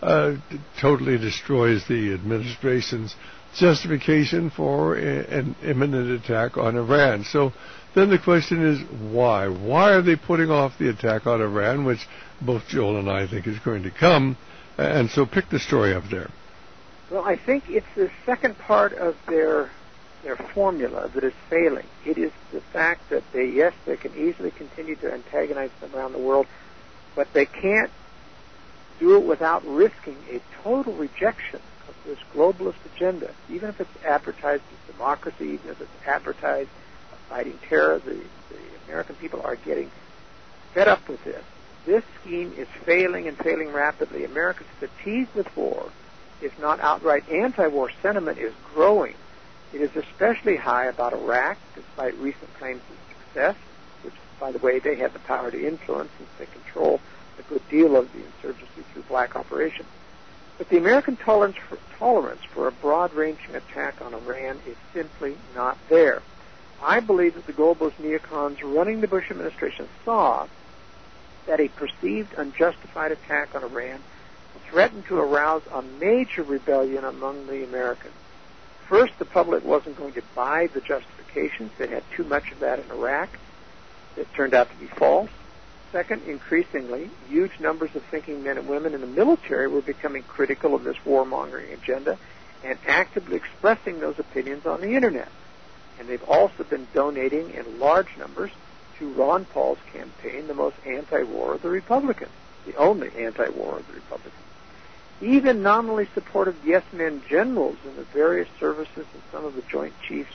totally destroys the administration's justification for an imminent attack on Iran. So then the question is, why? Why are they putting off the attack on Iran, which both Joel and I think is going to come? And so pick the story up there. Well, I think it's the second part of their formula that is failing. It is the fact that they can easily continue to antagonize them around the world, but they can't do it without risking a total rejection of this globalist agenda, even if it's advertised as democracy, even if it's advertised as fighting terror. The American people are getting fed up with this. This scheme is failing and failing rapidly. America's fatigued with war, if not outright anti-war sentiment, is growing. It is especially high about Iraq, despite recent claims of success, which, by the way, they have the power to influence since they control a good deal of the insurgency through black operations. But the American tolerance for a broad-ranging attack on Iran is simply not there. I believe that the globalist neocons running the Bush administration saw that a perceived unjustified attack on Iran threatened to arouse a major rebellion among the Americans. First, the public wasn't going to buy the justifications. They had too much of that in Iraq. It turned out to be false. Second, increasingly, huge numbers of thinking men and women in the military were becoming critical of this warmongering agenda and actively expressing those opinions on the Internet. And they've also been donating in large numbers to Ron Paul's campaign, the most anti-war of the Republicans, the only anti-war of the Republicans. Even nominally supportive yes-men generals in the various services and some of the Joint Chiefs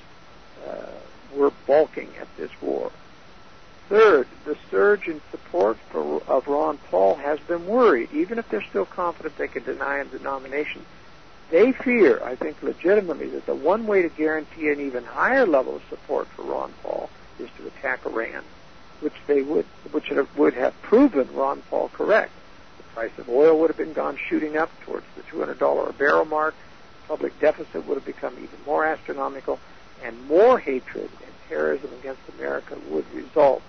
were balking at this war. Third, the surge in support of Ron Paul has them worried. Even if they're still confident they can deny him the nomination, they fear, I think legitimately, that the one way to guarantee an even higher level of support for Ron Paul is to attack Iran, which would have proven Ron Paul correct. The price of oil would have been gone shooting up towards the $200 a barrel mark. The public deficit would have become even more astronomical, and more hatred and terrorism against America would result.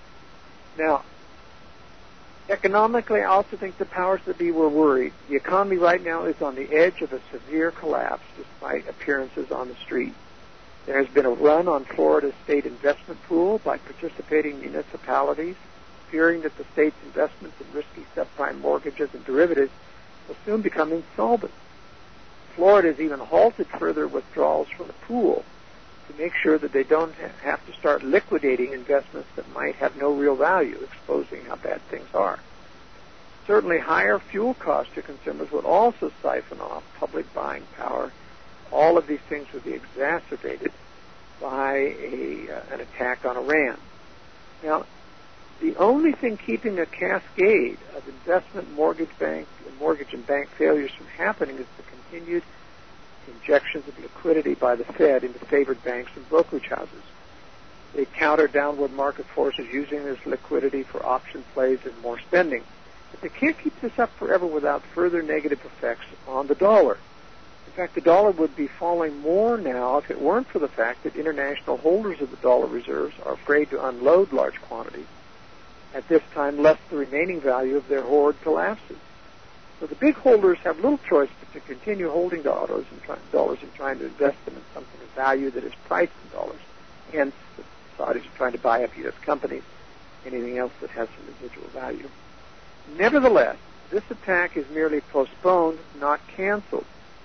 Now, economically, I also think the powers that be were worried. The economy right now is on the edge of a severe collapse, despite appearances on the street. There has been a run on Florida's state investment pool by participating municipalities, fearing that the state's investments in risky subprime mortgages and derivatives will soon become insolvent. Florida has even halted further withdrawals from the pool to make sure that they don't have to start liquidating investments that might have no real value, exposing how bad things are. Certainly, higher fuel costs to consumers would also siphon off public buying power. All of these things would be exacerbated by an attack on Iran. Now, the only thing keeping a cascade of investment, mortgage and bank failures from happening is the continued injections of liquidity by the Fed into favored banks and brokerage houses. They counter downward market forces using this liquidity for option plays and more spending. But they can't keep this up forever without further negative effects on the dollar. In fact, the dollar would be falling more now if it weren't for the fact that international holders of the dollar reserves are afraid to unload large quantities at this time, lest the remaining value of their hoard collapses. So the big holders have little choice but to continue holding dollars and trying to invest them in something of value that is priced in dollars. Hence, the Saudis are trying to buy up U.S. companies, anything else that has some residual value. Nevertheless, this attack is merely postponed, not canceled.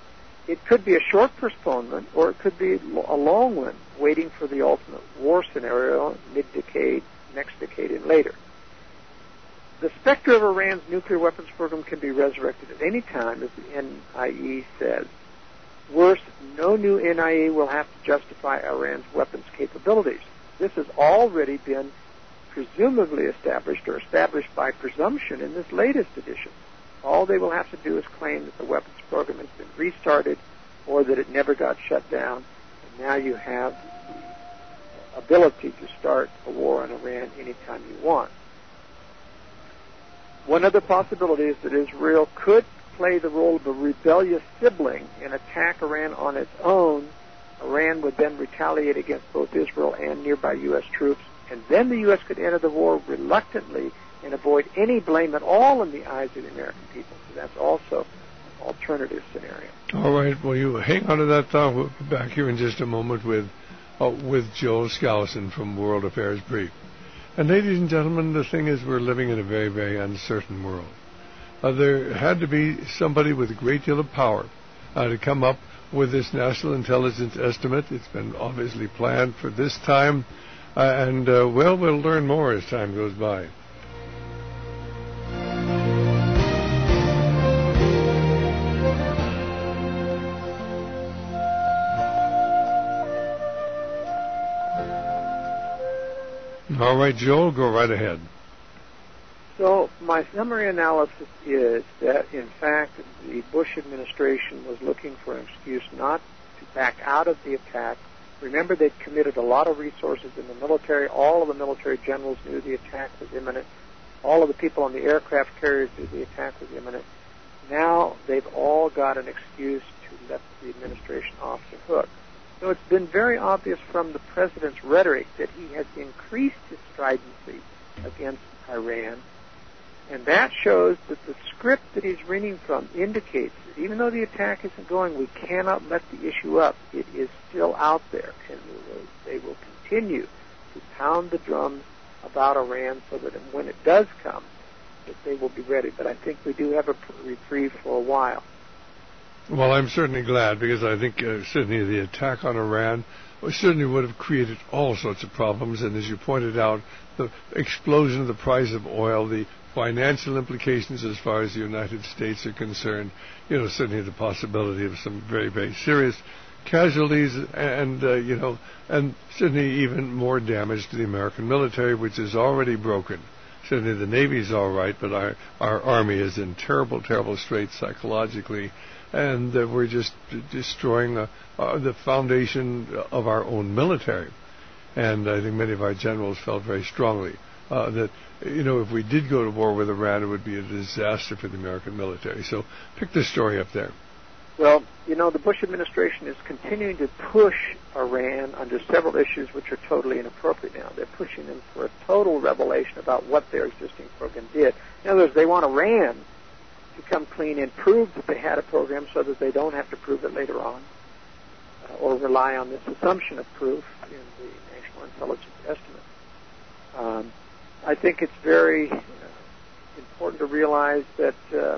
it could be a short postponement, or it could be a long one, waiting for the ultimate war scenario, mid-decade, next decade, and later. The specter of Iran's nuclear weapons program can be resurrected at any time, as the NIE says. Worse, no new NIE will have to justify Iran's weapons capabilities. This has already been presumably established, or established by presumption, in this latest edition. All they will have to do is claim that the weapons program has been restarted or that it never got shut down, and now you have the ability to start a war on Iran anytime you want. One other possibility is that Israel could play the role of a rebellious sibling and attack Iran on its own. Iran would then retaliate against both Israel and nearby U.S. troops, and then the U.S. could enter the war reluctantly and avoid any blame at all in the eyes of the American people. So that's also an alternative scenario. All right. Well, you hang on to that thought. We'll be back here in just a moment with Joel Skousen from World Affairs Brief. And ladies and gentlemen, the thing is, we're living in a very, very uncertain world. There had to be somebody with a great deal of power to come up with this national intelligence estimate. It's been obviously planned for this time, and we'll learn more as time goes by. All right, Joel, go right ahead. So my summary analysis is that, in fact, the Bush administration was looking for an excuse not to back out of the attack. Remember, they'd committed a lot of resources in the military. All of the military generals knew the attack was imminent. All of the people on the aircraft carriers knew the attack was imminent. Now they've all got an excuse to let the administration off the hook. So it's been very obvious from the president's rhetoric that he has increased his stridency against Iran. And that shows that the script that he's reading from indicates that even though the attack isn't going, we cannot let the issue up. It is still out there, and they will continue to pound the drums about Iran so that when it does come, that they will be ready. But I think we do have a reprieve for a while. Well, I'm certainly glad, because I think certainly the attack on Iran certainly would have created all sorts of problems. And as you pointed out, the explosion of the price of oil, the financial implications as far as the United States are concerned, certainly the possibility of some very, very serious casualties, and and certainly even more damage to the American military, which is already broken. Certainly the Navy's all right, but our Army is in terrible, terrible straits psychologically, and we're just destroying the foundation of our own military. And I think many of our generals felt very strongly that, if we did go to war with Iran, it would be a disaster for the American military. So pick the story up there. Well, the Bush administration is continuing to push Iran under several issues which are totally inappropriate now. They're pushing them for a total revelation about what their existing program did. In other words, they want Iran to come clean and prove that they had a program so that they don't have to prove it later on, or rely on this assumption of proof in the National Intelligence Estimate. I think it's very important to realize that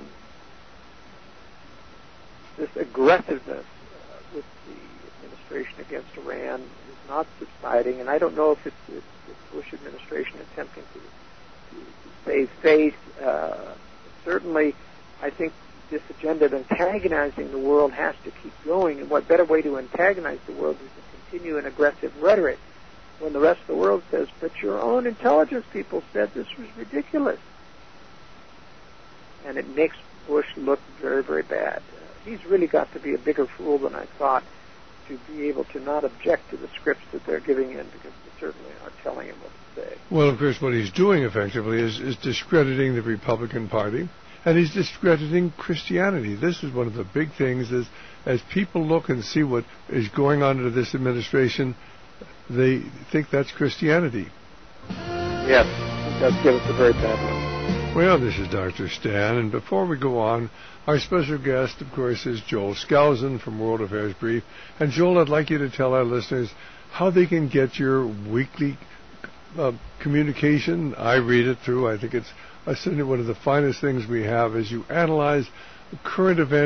this aggressiveness with the administration against Iran is not subsiding, and I don't know if it's the Bush administration attempting to save face. Certainly, I think this agenda of antagonizing the world has to keep going, and what better way to antagonize the world is to continue an aggressive rhetoric when the rest of the world says, but your own intelligence people said this was ridiculous. And it makes Bush look very, very bad. He's really got to be a bigger fool than I thought to be able to not object to the scripts that they're giving in, because they certainly are telling him what to say. Well, of course, what he's doing effectively is discrediting the Republican Party, and he's discrediting Christianity. This is one of the big things, is as people look and see what is going on under this administration, they think that's Christianity. Yes, it does give us a very bad one. Well, this is Dr. Stan, and before we go on, our special guest, of course, is Joel Skousen from World Affairs Brief. And Joel, I'd like you to tell our listeners how they can get your weekly communication. I read it through. I think it's certainly one of the finest things we have, as you analyze current events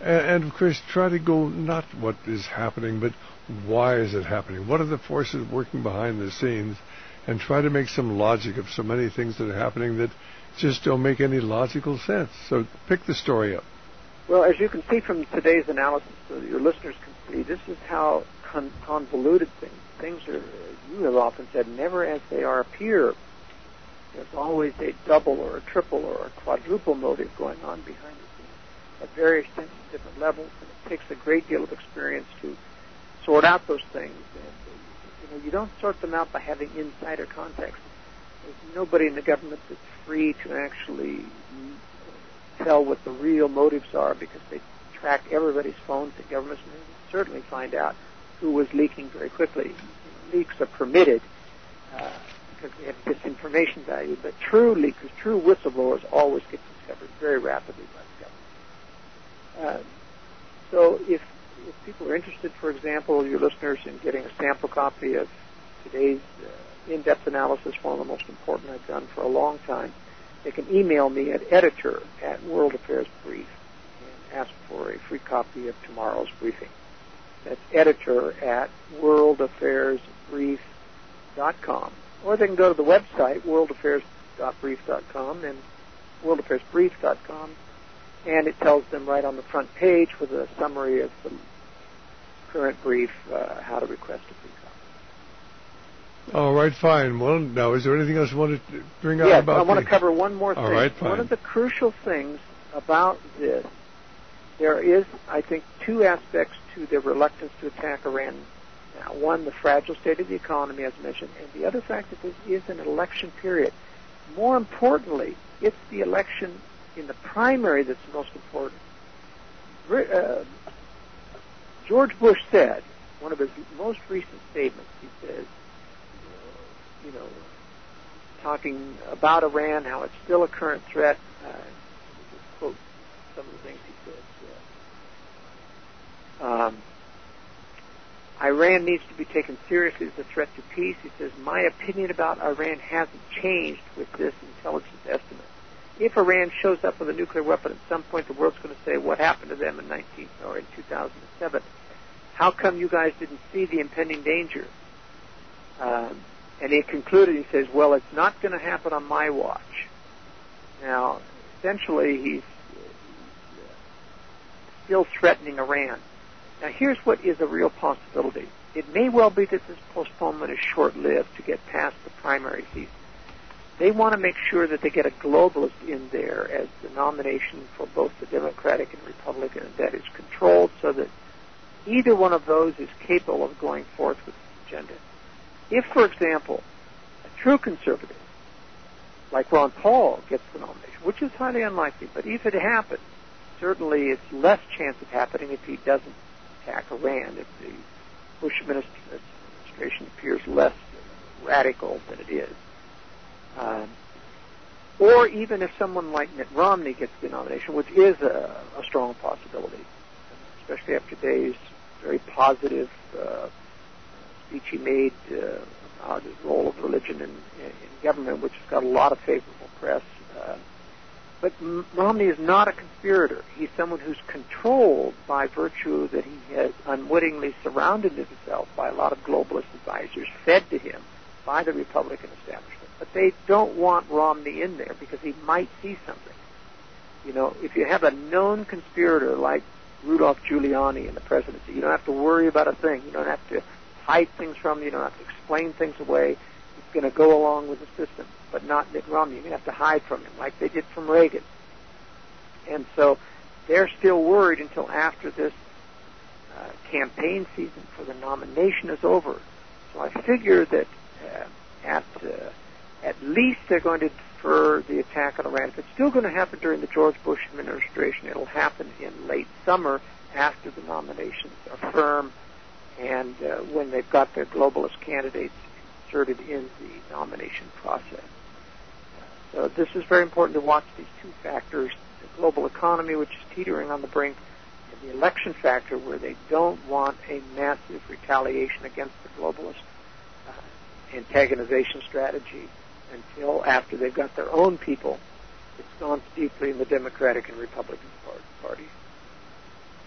And of course, try to go not what is happening, but why is it happening? What are the forces working behind the scenes? And try to make some logic of so many things that are happening that just don't make any logical sense. So pick the story up. Well, as you can see from today's analysis, so your listeners can see, this is how convoluted things are, you have often said, never as they are appear. There's always a double or a triple or a quadruple motive going on behind the scenes at various different levels, and it takes a great deal of experience to sort out those things. And, you don't sort them out by having insider context. There's nobody in the government that's free to actually tell what the real motives are, because they track everybody's phones at governments, and they certainly find out who was leaking very quickly. Leaks are permitted because they have disinformation value, but true leakers, true whistleblowers always get discovered very rapidly by the government. So if people are interested, for example, your listeners, in getting a sample copy of today's in-depth analysis, one of the most important I've done for a long time, they can email me at editor@World Affairs Brief and ask for a free copy of tomorrow's briefing. That's editor@worldaffairsbrief.com. Or they can go to the website, worldaffairs.brief.com and worldaffairsbrief.com, and it tells them right on the front page with a summary of the current brief how to request a free copy. All right, fine. Well, now, is there anything else you want to bring out about I want to cover one more thing. All right, fine. One of the crucial things about this, there is, I think, two aspects to their reluctance to attack Iran now. One, the fragile state of the economy, as mentioned, and the other fact that this is an election period. More importantly, it's the election in the primary that's most important. George Bush said, one of his most recent statements, he says, talking about Iran, how it's still a current threat. Just quote some of the things he said. Iran needs to be taken seriously as a threat to peace. He says, my opinion about Iran hasn't changed with this intelligence estimate. If Iran shows up with a nuclear weapon at some point, the world's going to say, what happened to them in 2007? How come you guys didn't see the impending danger? And he concluded, he says, well, it's not going to happen on my watch. Now, essentially, he's still threatening Iran. Now, here's what is a real possibility. It may well be that this postponement is short-lived to get past the primary season. They want to make sure that they get a globalist in there as the nomination for both the Democratic and Republican, that is controlled so that either one of those is capable of going forth with this agenda. If, for example, a true conservative, like Ron Paul, gets the nomination, which is highly unlikely, but if it happens, certainly it's less chance of happening if he doesn't attack Iran, if the Bush administration appears less radical than it is. Or even if someone like Mitt Romney gets the nomination, which is a strong possibility, especially after today's very positive speech he made about his role of religion in government, which has got a lot of favorable press. But Romney is not a conspirator. He's someone who's controlled by virtue that he has unwittingly surrounded himself by a lot of globalist advisors, fed to him by the Republican establishment. But they don't want Romney in there because he might see something. If you have a known conspirator like Rudolph Giuliani in the presidency, you don't have to worry about a thing. You don't have to hide things from him. You don't have to explain things away. He's going to go along with the system, but not Mitt Romney. You have to hide from him like they did from Reagan. And so they're still worried until after this campaign season for the nomination is over. So I figure that at least they're going to defer the attack on Iran. If it's still going to happen during the George Bush administration, it'll happen in late summer after the nominations are firm and when they've got their globalist candidates inserted in the nomination process. So this is very important to watch these two factors, the global economy, which is teetering on the brink, and the election factor, where they don't want a massive retaliation against the globalist antagonization strategy until after they've got their own people ensconced deeply in the Democratic and Republican parties.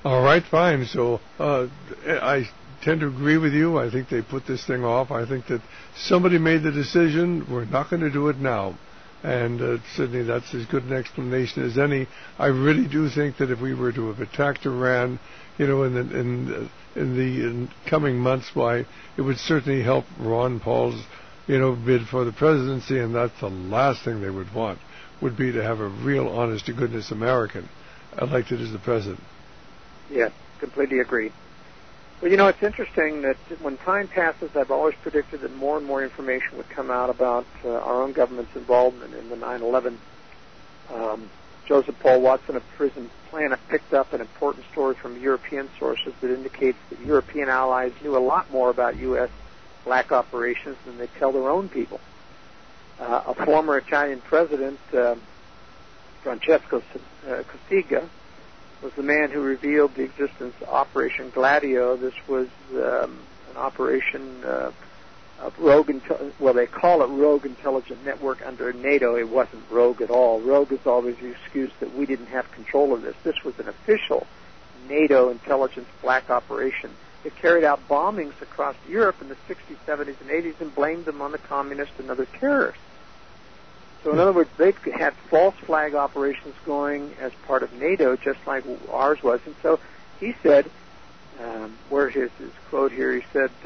All right, fine. So I tend to agree with you. I think they put this thing off. I think that somebody made the decision. We're not going to do it now. And certainly that's as good an explanation as any. I really do think that if we were to have attacked Iran, in the coming months, why it would certainly help Ron Paul's, bid for the presidency, and that's the last thing they would want, would be to have a real honest-to-goodness American elected as the president. Yes, completely agree. Well, it's interesting that when time passes, I've always predicted that more and more information would come out about our own government's involvement in the 9/11. Joseph Paul Watson of Prison Planet picked up an important story from European sources that indicates that European allies knew a lot more about U.S. black operations than they tell their own people. A former Italian president, Francesco Cossiga, was the man who revealed the existence of Operation Gladio. This was an operation of rogue, they call it Rogue Intelligence Network under NATO. It wasn't rogue at all. Rogue is always the excuse that we didn't have control of this. This was an official NATO intelligence black operation. It carried out bombings across Europe in the 60s, 70s, and 80s and blamed them on the communists and other terrorists. So in other words, they had false flag operations going as part of NATO, just like ours was. And so he said, where's his quote here? He said,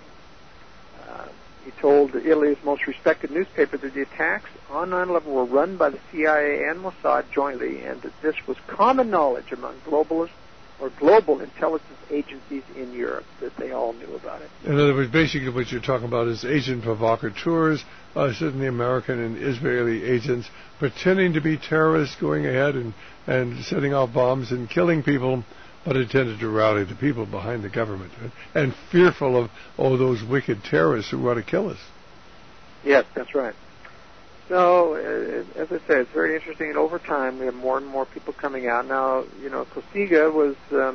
he told Italy's most respected newspaper that the attacks on 9/11 were run by the CIA and Mossad jointly, and that this was common knowledge among globalists or global intelligence agencies in Europe, that they all knew about it. In other words, basically what you're talking about is agent provocateurs, certainly American and Israeli agents, pretending to be terrorists, going ahead and setting off bombs and killing people, but intended to rally the people behind the government, and fearful of, those wicked terrorists who want to kill us. Yes, that's right. So, as I said, it's very interesting, and over time we have more and more people coming out. Now, Cossiga was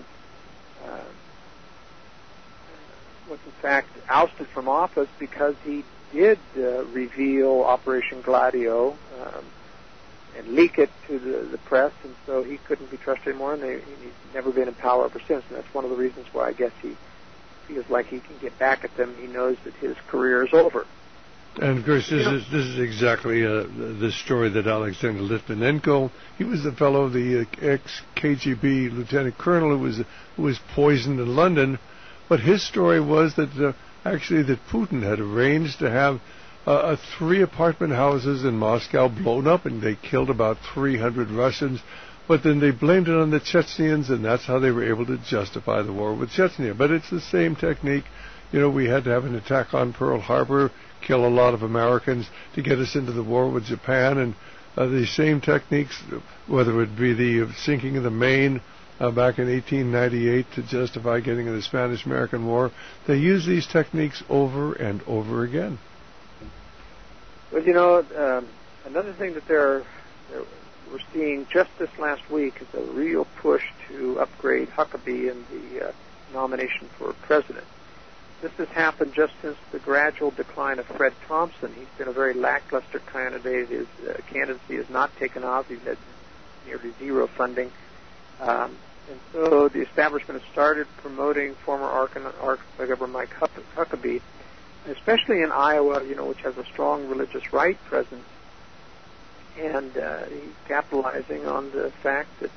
in fact ousted from office because he did reveal Operation Gladio and leak it to the press, and so he couldn't be trusted anymore, and he's never been in power ever since, and that's one of the reasons why I guess he feels like he can get back at them. He knows that his career is over. And of course, this is exactly the story that Alexander Litvinenko. He was the fellow, the ex-KGB lieutenant colonel who was poisoned in London. But his story was that actually that Putin had arranged to have 3 apartment houses in Moscow blown up, and they killed about 300 Russians. But then they blamed it on the Chechens, and that's how they were able to justify the war with Chechnya. But it's the same technique. We had to have an attack on Pearl Harbor, kill a lot of Americans to get us into the war with Japan, and the same techniques, whether it be the sinking of the Maine back in 1898 to justify getting in the Spanish-American War, they use these techniques over and over again. Well, another thing that we're seeing just this last week is a real push to upgrade Huckabee in the nomination for president. This has happened just since the gradual decline of Fred Thompson. He's been a very lackluster candidate. His candidacy has not taken off. He's had nearly zero funding. And so the establishment has started promoting former Governor Mike Huckabee, especially in Iowa, which has a strong religious right presence. And he's capitalizing on the fact that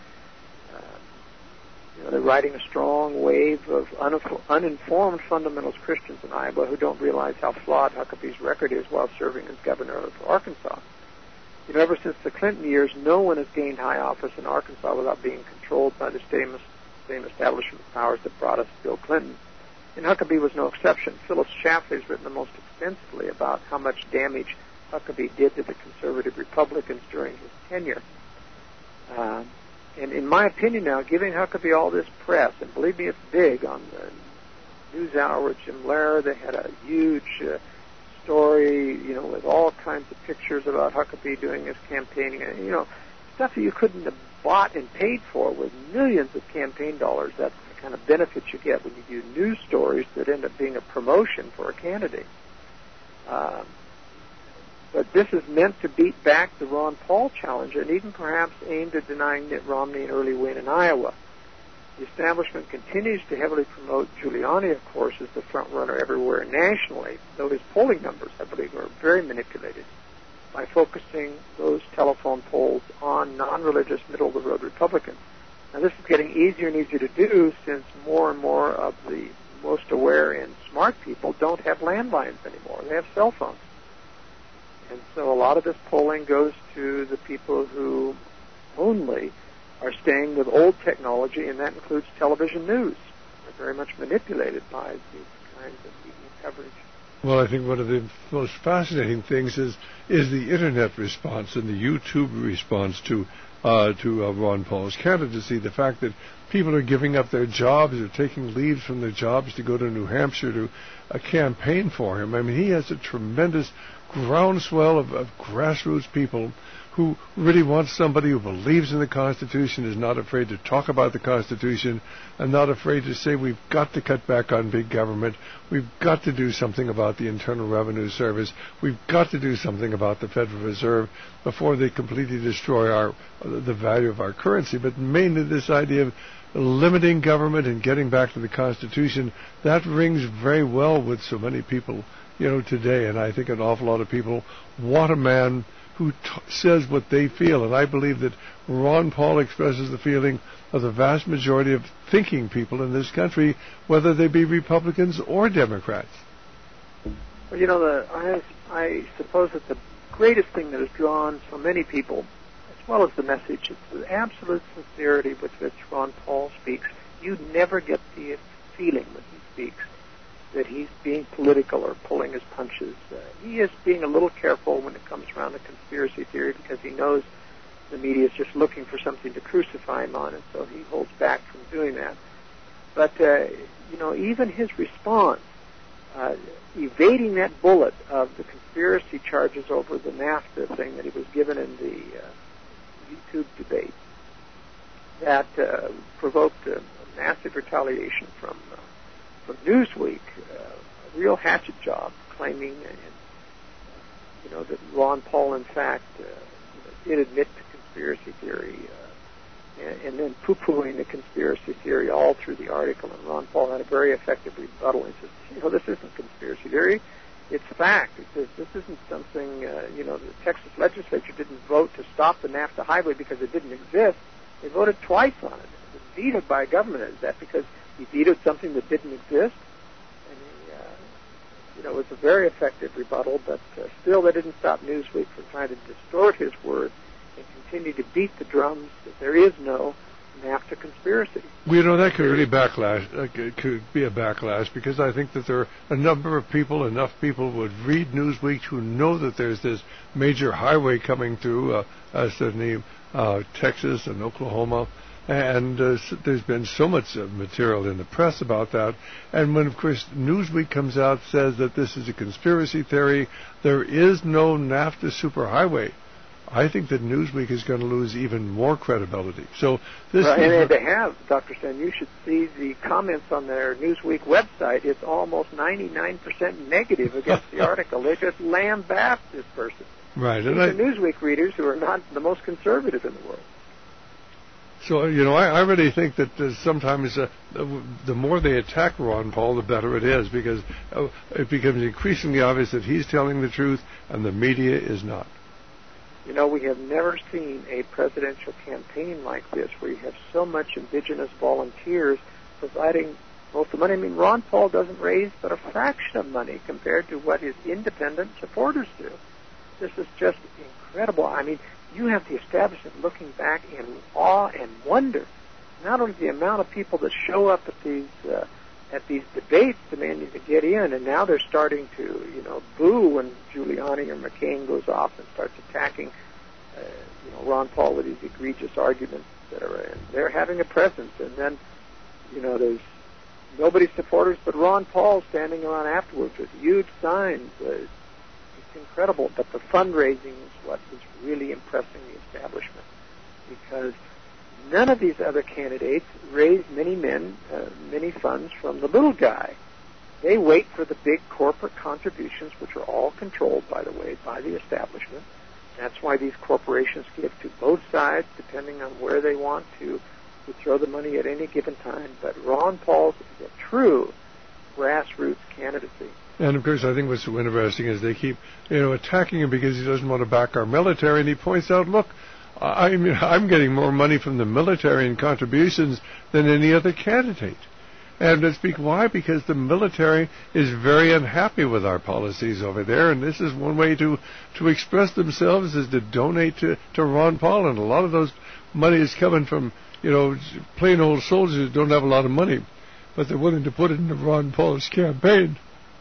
they're riding a strong wave of uninformed fundamentalist Christians in Iowa who don't realize how flawed Huckabee's record is while serving as governor of Arkansas. Ever since the Clinton years, no one has gained high office in Arkansas without being controlled by the same establishment powers that brought us Bill Clinton. And Huckabee was no exception. Phyllis Schlafly has written the most extensively about how much damage Huckabee did to the conservative Republicans during his tenure. And in my opinion now, giving Huckabee all this press, and believe me, it's big on the NewsHour with Jim Lehrer. They had a huge story, with all kinds of pictures about Huckabee doing his campaigning, and, stuff that you couldn't have bought and paid for with millions of campaign dollars. That's the kind of benefit you get when you do news stories that end up being a promotion for a candidate. But this is meant to beat back the Ron Paul challenge and even perhaps aimed at denying Mitt Romney an early win in Iowa. The establishment continues to heavily promote Giuliani, of course, as the front runner everywhere nationally, though his polling numbers, I believe, are very manipulated by focusing those telephone polls on non-religious, middle-of-the-road Republicans. Now, this is getting easier and easier to do since more and more of the most aware and smart people don't have landlines anymore. They have cell phones. And so a lot of this polling goes to the people who only are staying with old technology, and that includes television news. They're very much manipulated by these kinds of media coverage. Well, I think one of the most fascinating things is the Internet response and the YouTube response to Ron Paul's candidacy. The fact that people are giving up their jobs or taking leaves from their jobs to go to New Hampshire to campaign for him. I mean, he has a tremendous groundswell of grassroots people who really want somebody who believes in the Constitution, is not afraid to talk about the Constitution, and not afraid to say we've got to cut back on big government, we've got to do something about the Internal Revenue Service, we've got to do something about the Federal Reserve before they completely destroy the value of our currency. But mainly this idea of limiting government and getting back to the Constitution, that rings very well with so many people, today. And I think an awful lot of people want a man who says what they feel. And I believe that Ron Paul expresses the feeling of the vast majority of thinking people in this country, whether they be Republicans or Democrats. Well, I suppose that the greatest thing that has drawn so many people, as well as the message, is the absolute sincerity with which Ron Paul speaks. You never get the feeling when he speaks that he's being political or pulling his punches. He is being a little careful when it comes around to conspiracy theory because he knows the media is just looking for something to crucify him on, and so he holds back from doing that. But, even his response, evading that bullet of the conspiracy charges over the NAFTA thing that he was given in the YouTube debate, that provoked a massive retaliation from Newsweek, a real hatchet job, claiming that Ron Paul, in fact, did admit to conspiracy theory, and then poo-pooing the conspiracy theory all through the article. And Ron Paul had a very effective rebuttal. He says, this isn't conspiracy theory. It's fact. He says, this isn't something, the Texas legislature didn't vote to stop the NAFTA highway because it didn't exist. They voted twice on it. It was vetoed by government. Is that because he vetoed something that didn't exist? And it was a very effective rebuttal, but still they didn't stop Newsweek from trying to distort his words and continue to beat the drums that there is no NAFTA conspiracy. Well, that could really could be a backlash, because I think that there are a number of people, enough people would read Newsweek who know that there's this major highway coming through certainly Texas and Oklahoma. And there's been so much material in the press about that. And when, of course, Newsweek comes out and says that this is a conspiracy theory, there is no NAFTA superhighway, I think that Newsweek is going to lose even more credibility. So this and they have, Dr. Stan. You should see the comments on their Newsweek website. It's almost 99% negative against the article. They just lambaste this person. Right. These are Newsweek readers who are not the most conservative in the world. So, I really think that sometimes the more they attack Ron Paul, the better it is, because it becomes increasingly obvious that he's telling the truth and the media is not. We have never seen a presidential campaign like this where you have so much indigenous volunteers providing most of the money. I mean, Ron Paul doesn't raise but a fraction of money compared to what his independent supporters do. This is just incredible. I mean, you have the establishment looking back in awe and wonder, not only the amount of people that show up at these debates demanding to get in, and now they're starting to, boo when Giuliani or McCain goes off and starts attacking, Ron Paul with these egregious arguments, etc. And they're having a presence, and then, there's nobody's supporters but Ron Paul standing around afterwards with huge signs. It's incredible, but the fundraising is what is really impressing the establishment, because none of these other candidates raise many funds from the little guy. They wait for the big corporate contributions, which are all controlled, by the way, by the establishment. That's why these corporations give to both sides, depending on where they want to who throw the money at any given time, but Ron Paul's is a true grassroots candidacy. And, of course, I think what's so interesting is they keep, attacking him because he doesn't want to back our military. And he points out, look, I'm getting more money from the military in contributions than any other candidate. And let's speak why? Because the military is very unhappy with our policies over there. And this is one way to express themselves is to donate to Ron Paul. And a lot of those money is coming from, plain old soldiers who don't have a lot of money, but they're willing to put it into Ron Paul's campaign.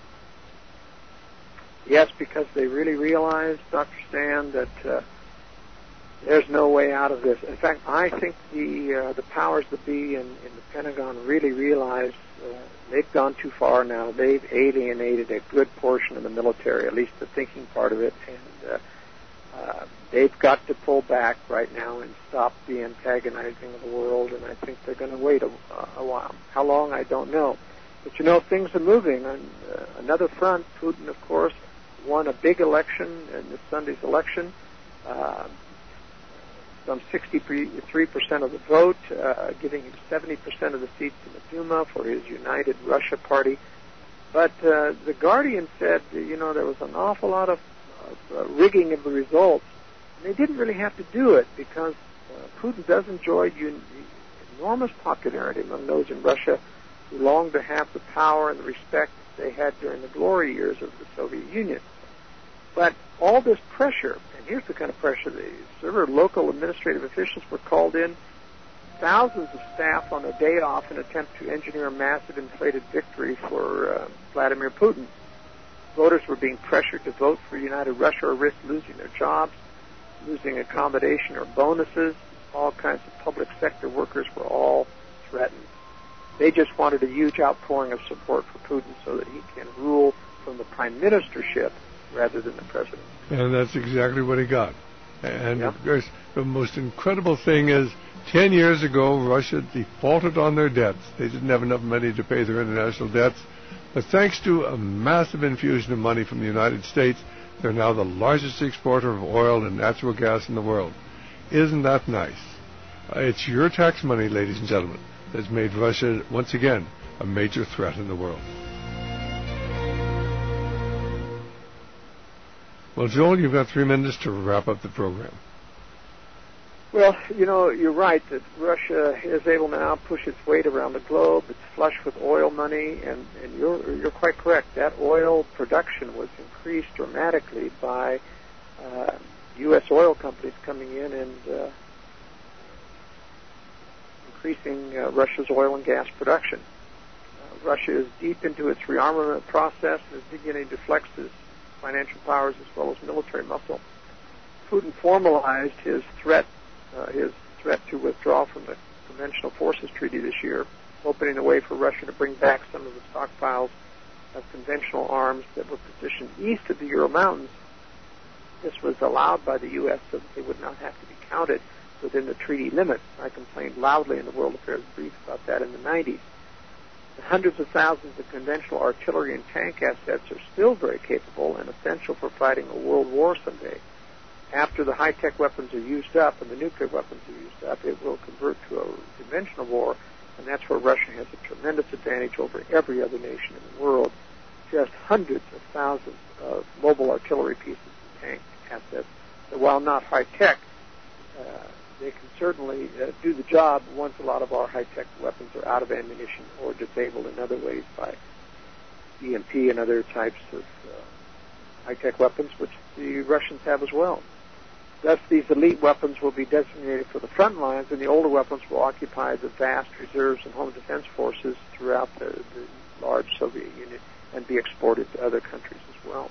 Yes, because they really realize, Dr. Stan, that there's no way out of this. In fact, I think the powers that be in the Pentagon really realize they've gone too far now. They've alienated a good portion of the military, at least the thinking part of it, and they've got to pull back right now and stop the antagonizing of the world, and I think they're going to wait a while. How long, I don't know. But, things are moving. On another front, Putin, of course, won a big election in this Sunday's election. Some 63% of the vote, giving him 70% of the seats in the Duma for his United Russia Party. But the Guardian said, there was an awful lot of rigging of the results. And they didn't really have to do it because Putin does enjoy enormous popularity among those in Russia who long to have the power and the respect they had during the glory years of the Soviet Union. But all this pressure, and here's the kind of pressure, several local administrative officials were called in, thousands of staff on a day off in an attempt to engineer a massive inflated victory for Vladimir Putin. Voters were being pressured to vote for United Russia or risk losing their jobs, losing accommodation or bonuses. All kinds of public sector workers were all threatened. They just wanted a huge outpouring of support for Putin so that he can rule from the prime ministership rather than the president. And that's exactly what he got. And, of course, the most incredible thing is 10 years ago, Russia defaulted on their debts. They didn't have enough money to pay their international debts. But thanks to a massive infusion of money from the United States, they're now the largest exporter of oil and natural gas in the world. Isn't that nice? It's your tax money, ladies and gentlemen, that's made Russia, once again, a major threat in the world. Well, Joel, you've got 3 minutes to wrap up the program. Well, you're right that Russia is able now to push its weight around the globe. It's flush with oil money, and you're quite correct. That oil production was increased dramatically by U.S. oil companies coming in and increasing Russia's oil and gas production. Russia is deep into its rearmament process and is beginning to flex its financial powers as well as military muscle. Putin formalized his threat to withdraw from the Conventional Forces Treaty this year, opening the way for Russia to bring back some of the stockpiles of conventional arms that were positioned east of the Ural Mountains. This was allowed by the U.S. so that they would not have to be counted within the treaty limits. I complained loudly in the World Affairs Brief about that in the 90s. The hundreds of thousands of conventional artillery and tank assets are still very capable and essential for fighting a world war someday. After the high-tech weapons are used up and the nuclear weapons are used up, it will convert to a conventional war, and that's where Russia has a tremendous advantage over every other nation in the world. Just hundreds of thousands of mobile artillery pieces and tank assets. So while not high-tech, they can certainly do the job once a lot of our high-tech weapons are out of ammunition or disabled in other ways by EMP and other types of high-tech weapons, which the Russians have as well. Thus, these elite weapons will be designated for the front lines, and the older weapons will occupy the vast reserves and home defense forces throughout the large Soviet Union and be exported to other countries as well.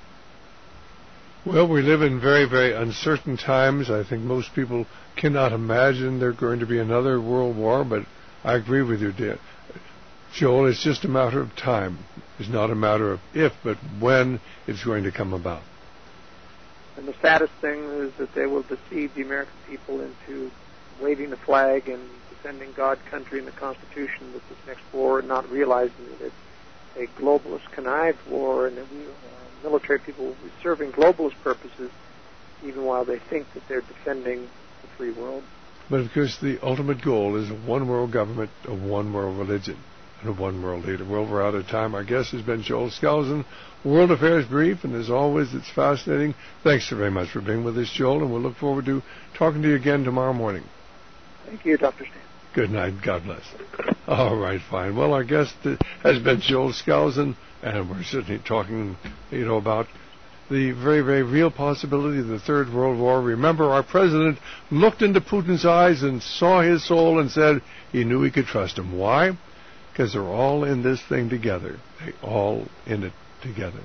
Well, we live in very, very uncertain times. I think most people cannot imagine there's going to be another world war, but I agree with you, Joel. It's just a matter of time. It's not a matter of if, but when it's going to come about. And the saddest thing is that they will deceive the American people into waving the flag and defending God, country, and the Constitution with this next war, and not realizing that it's a globalist connived war, and that military people will be serving globalist purposes even while they think that they're defending the free world. But of course, the ultimate goal is a one world government, a one world religion, and a one world leader. Well, we're out of time. Our guest has been Joel Skousen, World Affairs Brief, and as always, it's fascinating. Thanks so very much for being with us, Joel, and we'll look forward to talking to you again tomorrow morning. Thank you, Dr. Stan. Good night. God bless. All right, fine. Well, our guest has been Joel Skousen, and we're certainly talking, about the very, very real possibility of the Third World War. Remember, our president looked into Putin's eyes and saw his soul and said he knew he could trust him. Why? Because they're all in this thing together. They're all in it together.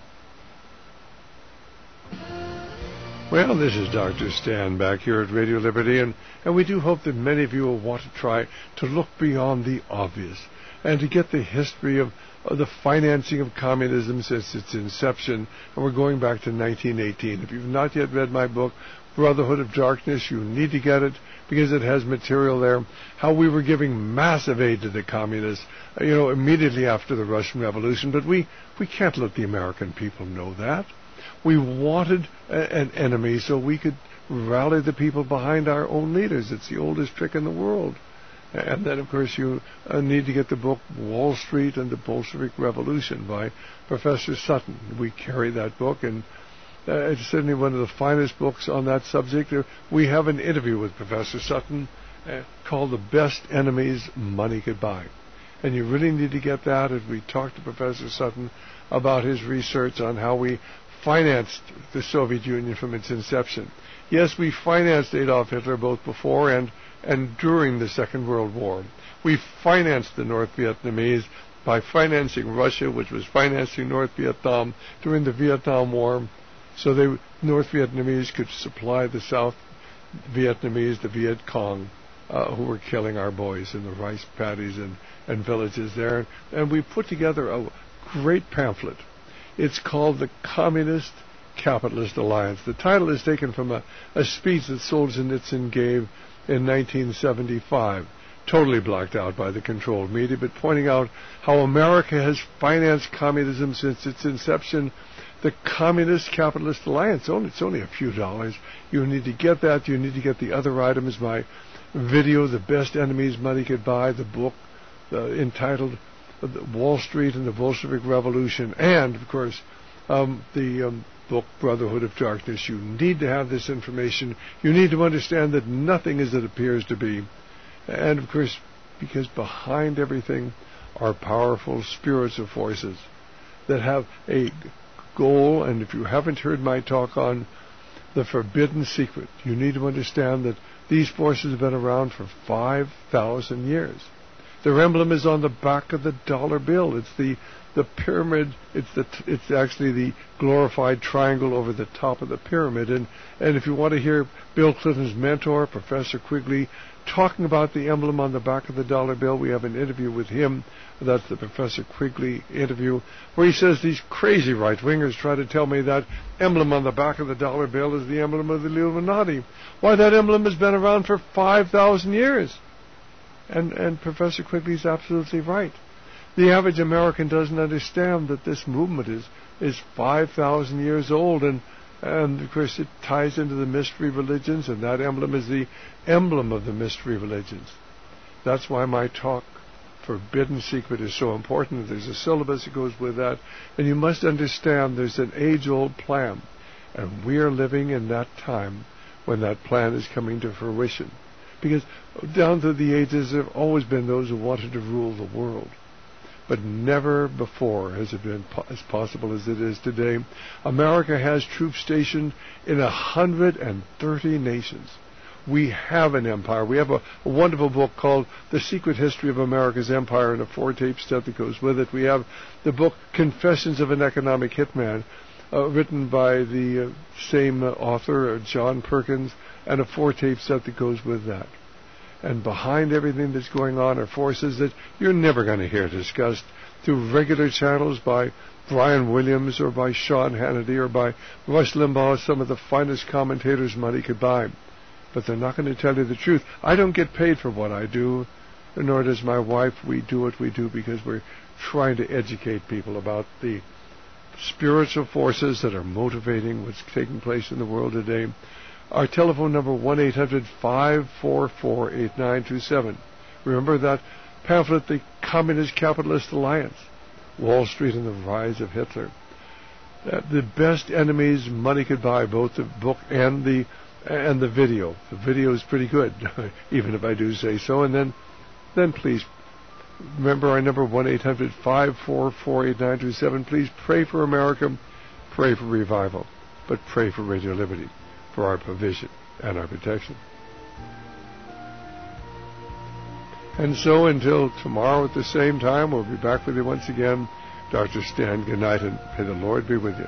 Well, this is Dr. Stan back here at Radio Liberty, and we do hope that many of you will want to try to look beyond the obvious and to get the history of the financing of communism since its inception, and we're going back to 1918. If you've not yet read my book, Brotherhood of Darkness, you need to get it because it has material there, how we were giving massive aid to the communists, immediately after the Russian Revolution, but we can't let the American people know that. We wanted an enemy so we could rally the people behind our own leaders. It's the oldest trick in the world. And then, of course, you need to get the book Wall Street and the Bolshevik Revolution by Professor Sutton. We carry that book, and it's certainly one of the finest books on that subject. We have an interview with Professor Sutton called The Best Enemies Money Could Buy. And you really need to get that as we talk to Professor Sutton about his research on how we financed the Soviet Union from its inception. Yes, we financed Adolf Hitler both before and during the Second World War. We financed the North Vietnamese by financing Russia, which was financing North Vietnam during the Vietnam War, so the North Vietnamese could supply the South Vietnamese, the Viet Cong, who were killing our boys in the rice paddies and villages there. And we put together a great pamphlet. It's called the Communist Capitalist Alliance. The title is taken from a speech that Solzhenitsyn gave in 1975, totally blacked out by the controlled media, but pointing out how America has financed communism since its inception. The Communist Capitalist Alliance, it's only a few dollars. You need to get that. You need to get the other items, my video, The Best Enemies Money Could Buy, the book entitled Wall Street and the Bolshevik Revolution, and, of course, the book Brotherhood of Darkness. You need to have this information. You need to understand that nothing is as it appears to be. And, of course, because behind everything are powerful spiritual forces that have a goal. And if you haven't heard my talk on the Forbidden Secret, you need to understand that these forces have been around for 5,000 years. Their emblem is on the back of the dollar bill. It's the pyramid. It's actually the glorified triangle over the top of the pyramid. And if you want to hear Bill Clinton's mentor, Professor Quigley, talking about the emblem on the back of the dollar bill, we have an interview with him. That's the Professor Quigley interview, where he says these crazy right-wingers try to tell me that emblem on the back of the dollar bill is the emblem of the Illuminati. Why, that emblem has been around for 5,000 years. And Professor Quigley's absolutely right. The average American doesn't understand that this movement is 5,000 years old, and of course it ties into the mystery religions, and that emblem is the emblem of the mystery religions. That's why my talk, Forbidden Secret, is so important. There's a syllabus that goes with that, and you must understand there's an age-old plan, and we are living in that time when that plan is coming to fruition. Because down through the ages, there have always been those who wanted to rule the world. But never before has it been as possible as it is today. America has troops stationed in 130 nations. We have an empire. We have a wonderful book called The Secret History of America's Empire and a 4-tape set that goes with it. We have the book Confessions of an Economic Hitman, written by the same author, John Perkins, and a 4-tape set that goes with that. And behind everything that's going on are forces that you're never going to hear discussed through regular channels by Brian Williams or by Sean Hannity or by Rush Limbaugh, some of the finest commentators money could buy. But they're not going to tell you the truth. I don't get paid for what I do, nor does my wife. We do what we do because we're trying to educate people about the spiritual forces that are motivating what's taking place in the world today. Our telephone number, 1-800-544-8927. Remember that pamphlet, The Communist Capitalist Alliance, Wall Street and the Rise of Hitler. The best enemies money could buy, both the book and the video. The video is pretty good, even if I do say so. And then please remember our number, 1-800-544-8927. Please pray for America, pray for revival, but pray for Radio Liberty, for our provision and our protection. And so until tomorrow at the same time, we'll be back with you once again. Dr. Stan, good night, and may the Lord be with you.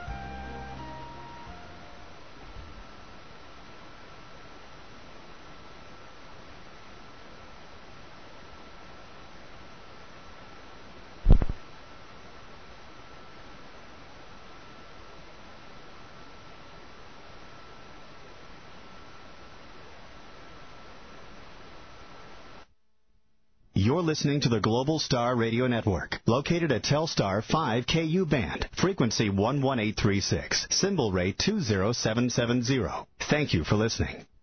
You're listening to the Global Star Radio Network, located at Telstar 5KU band, frequency 11836, symbol rate 20770. Thank you for listening.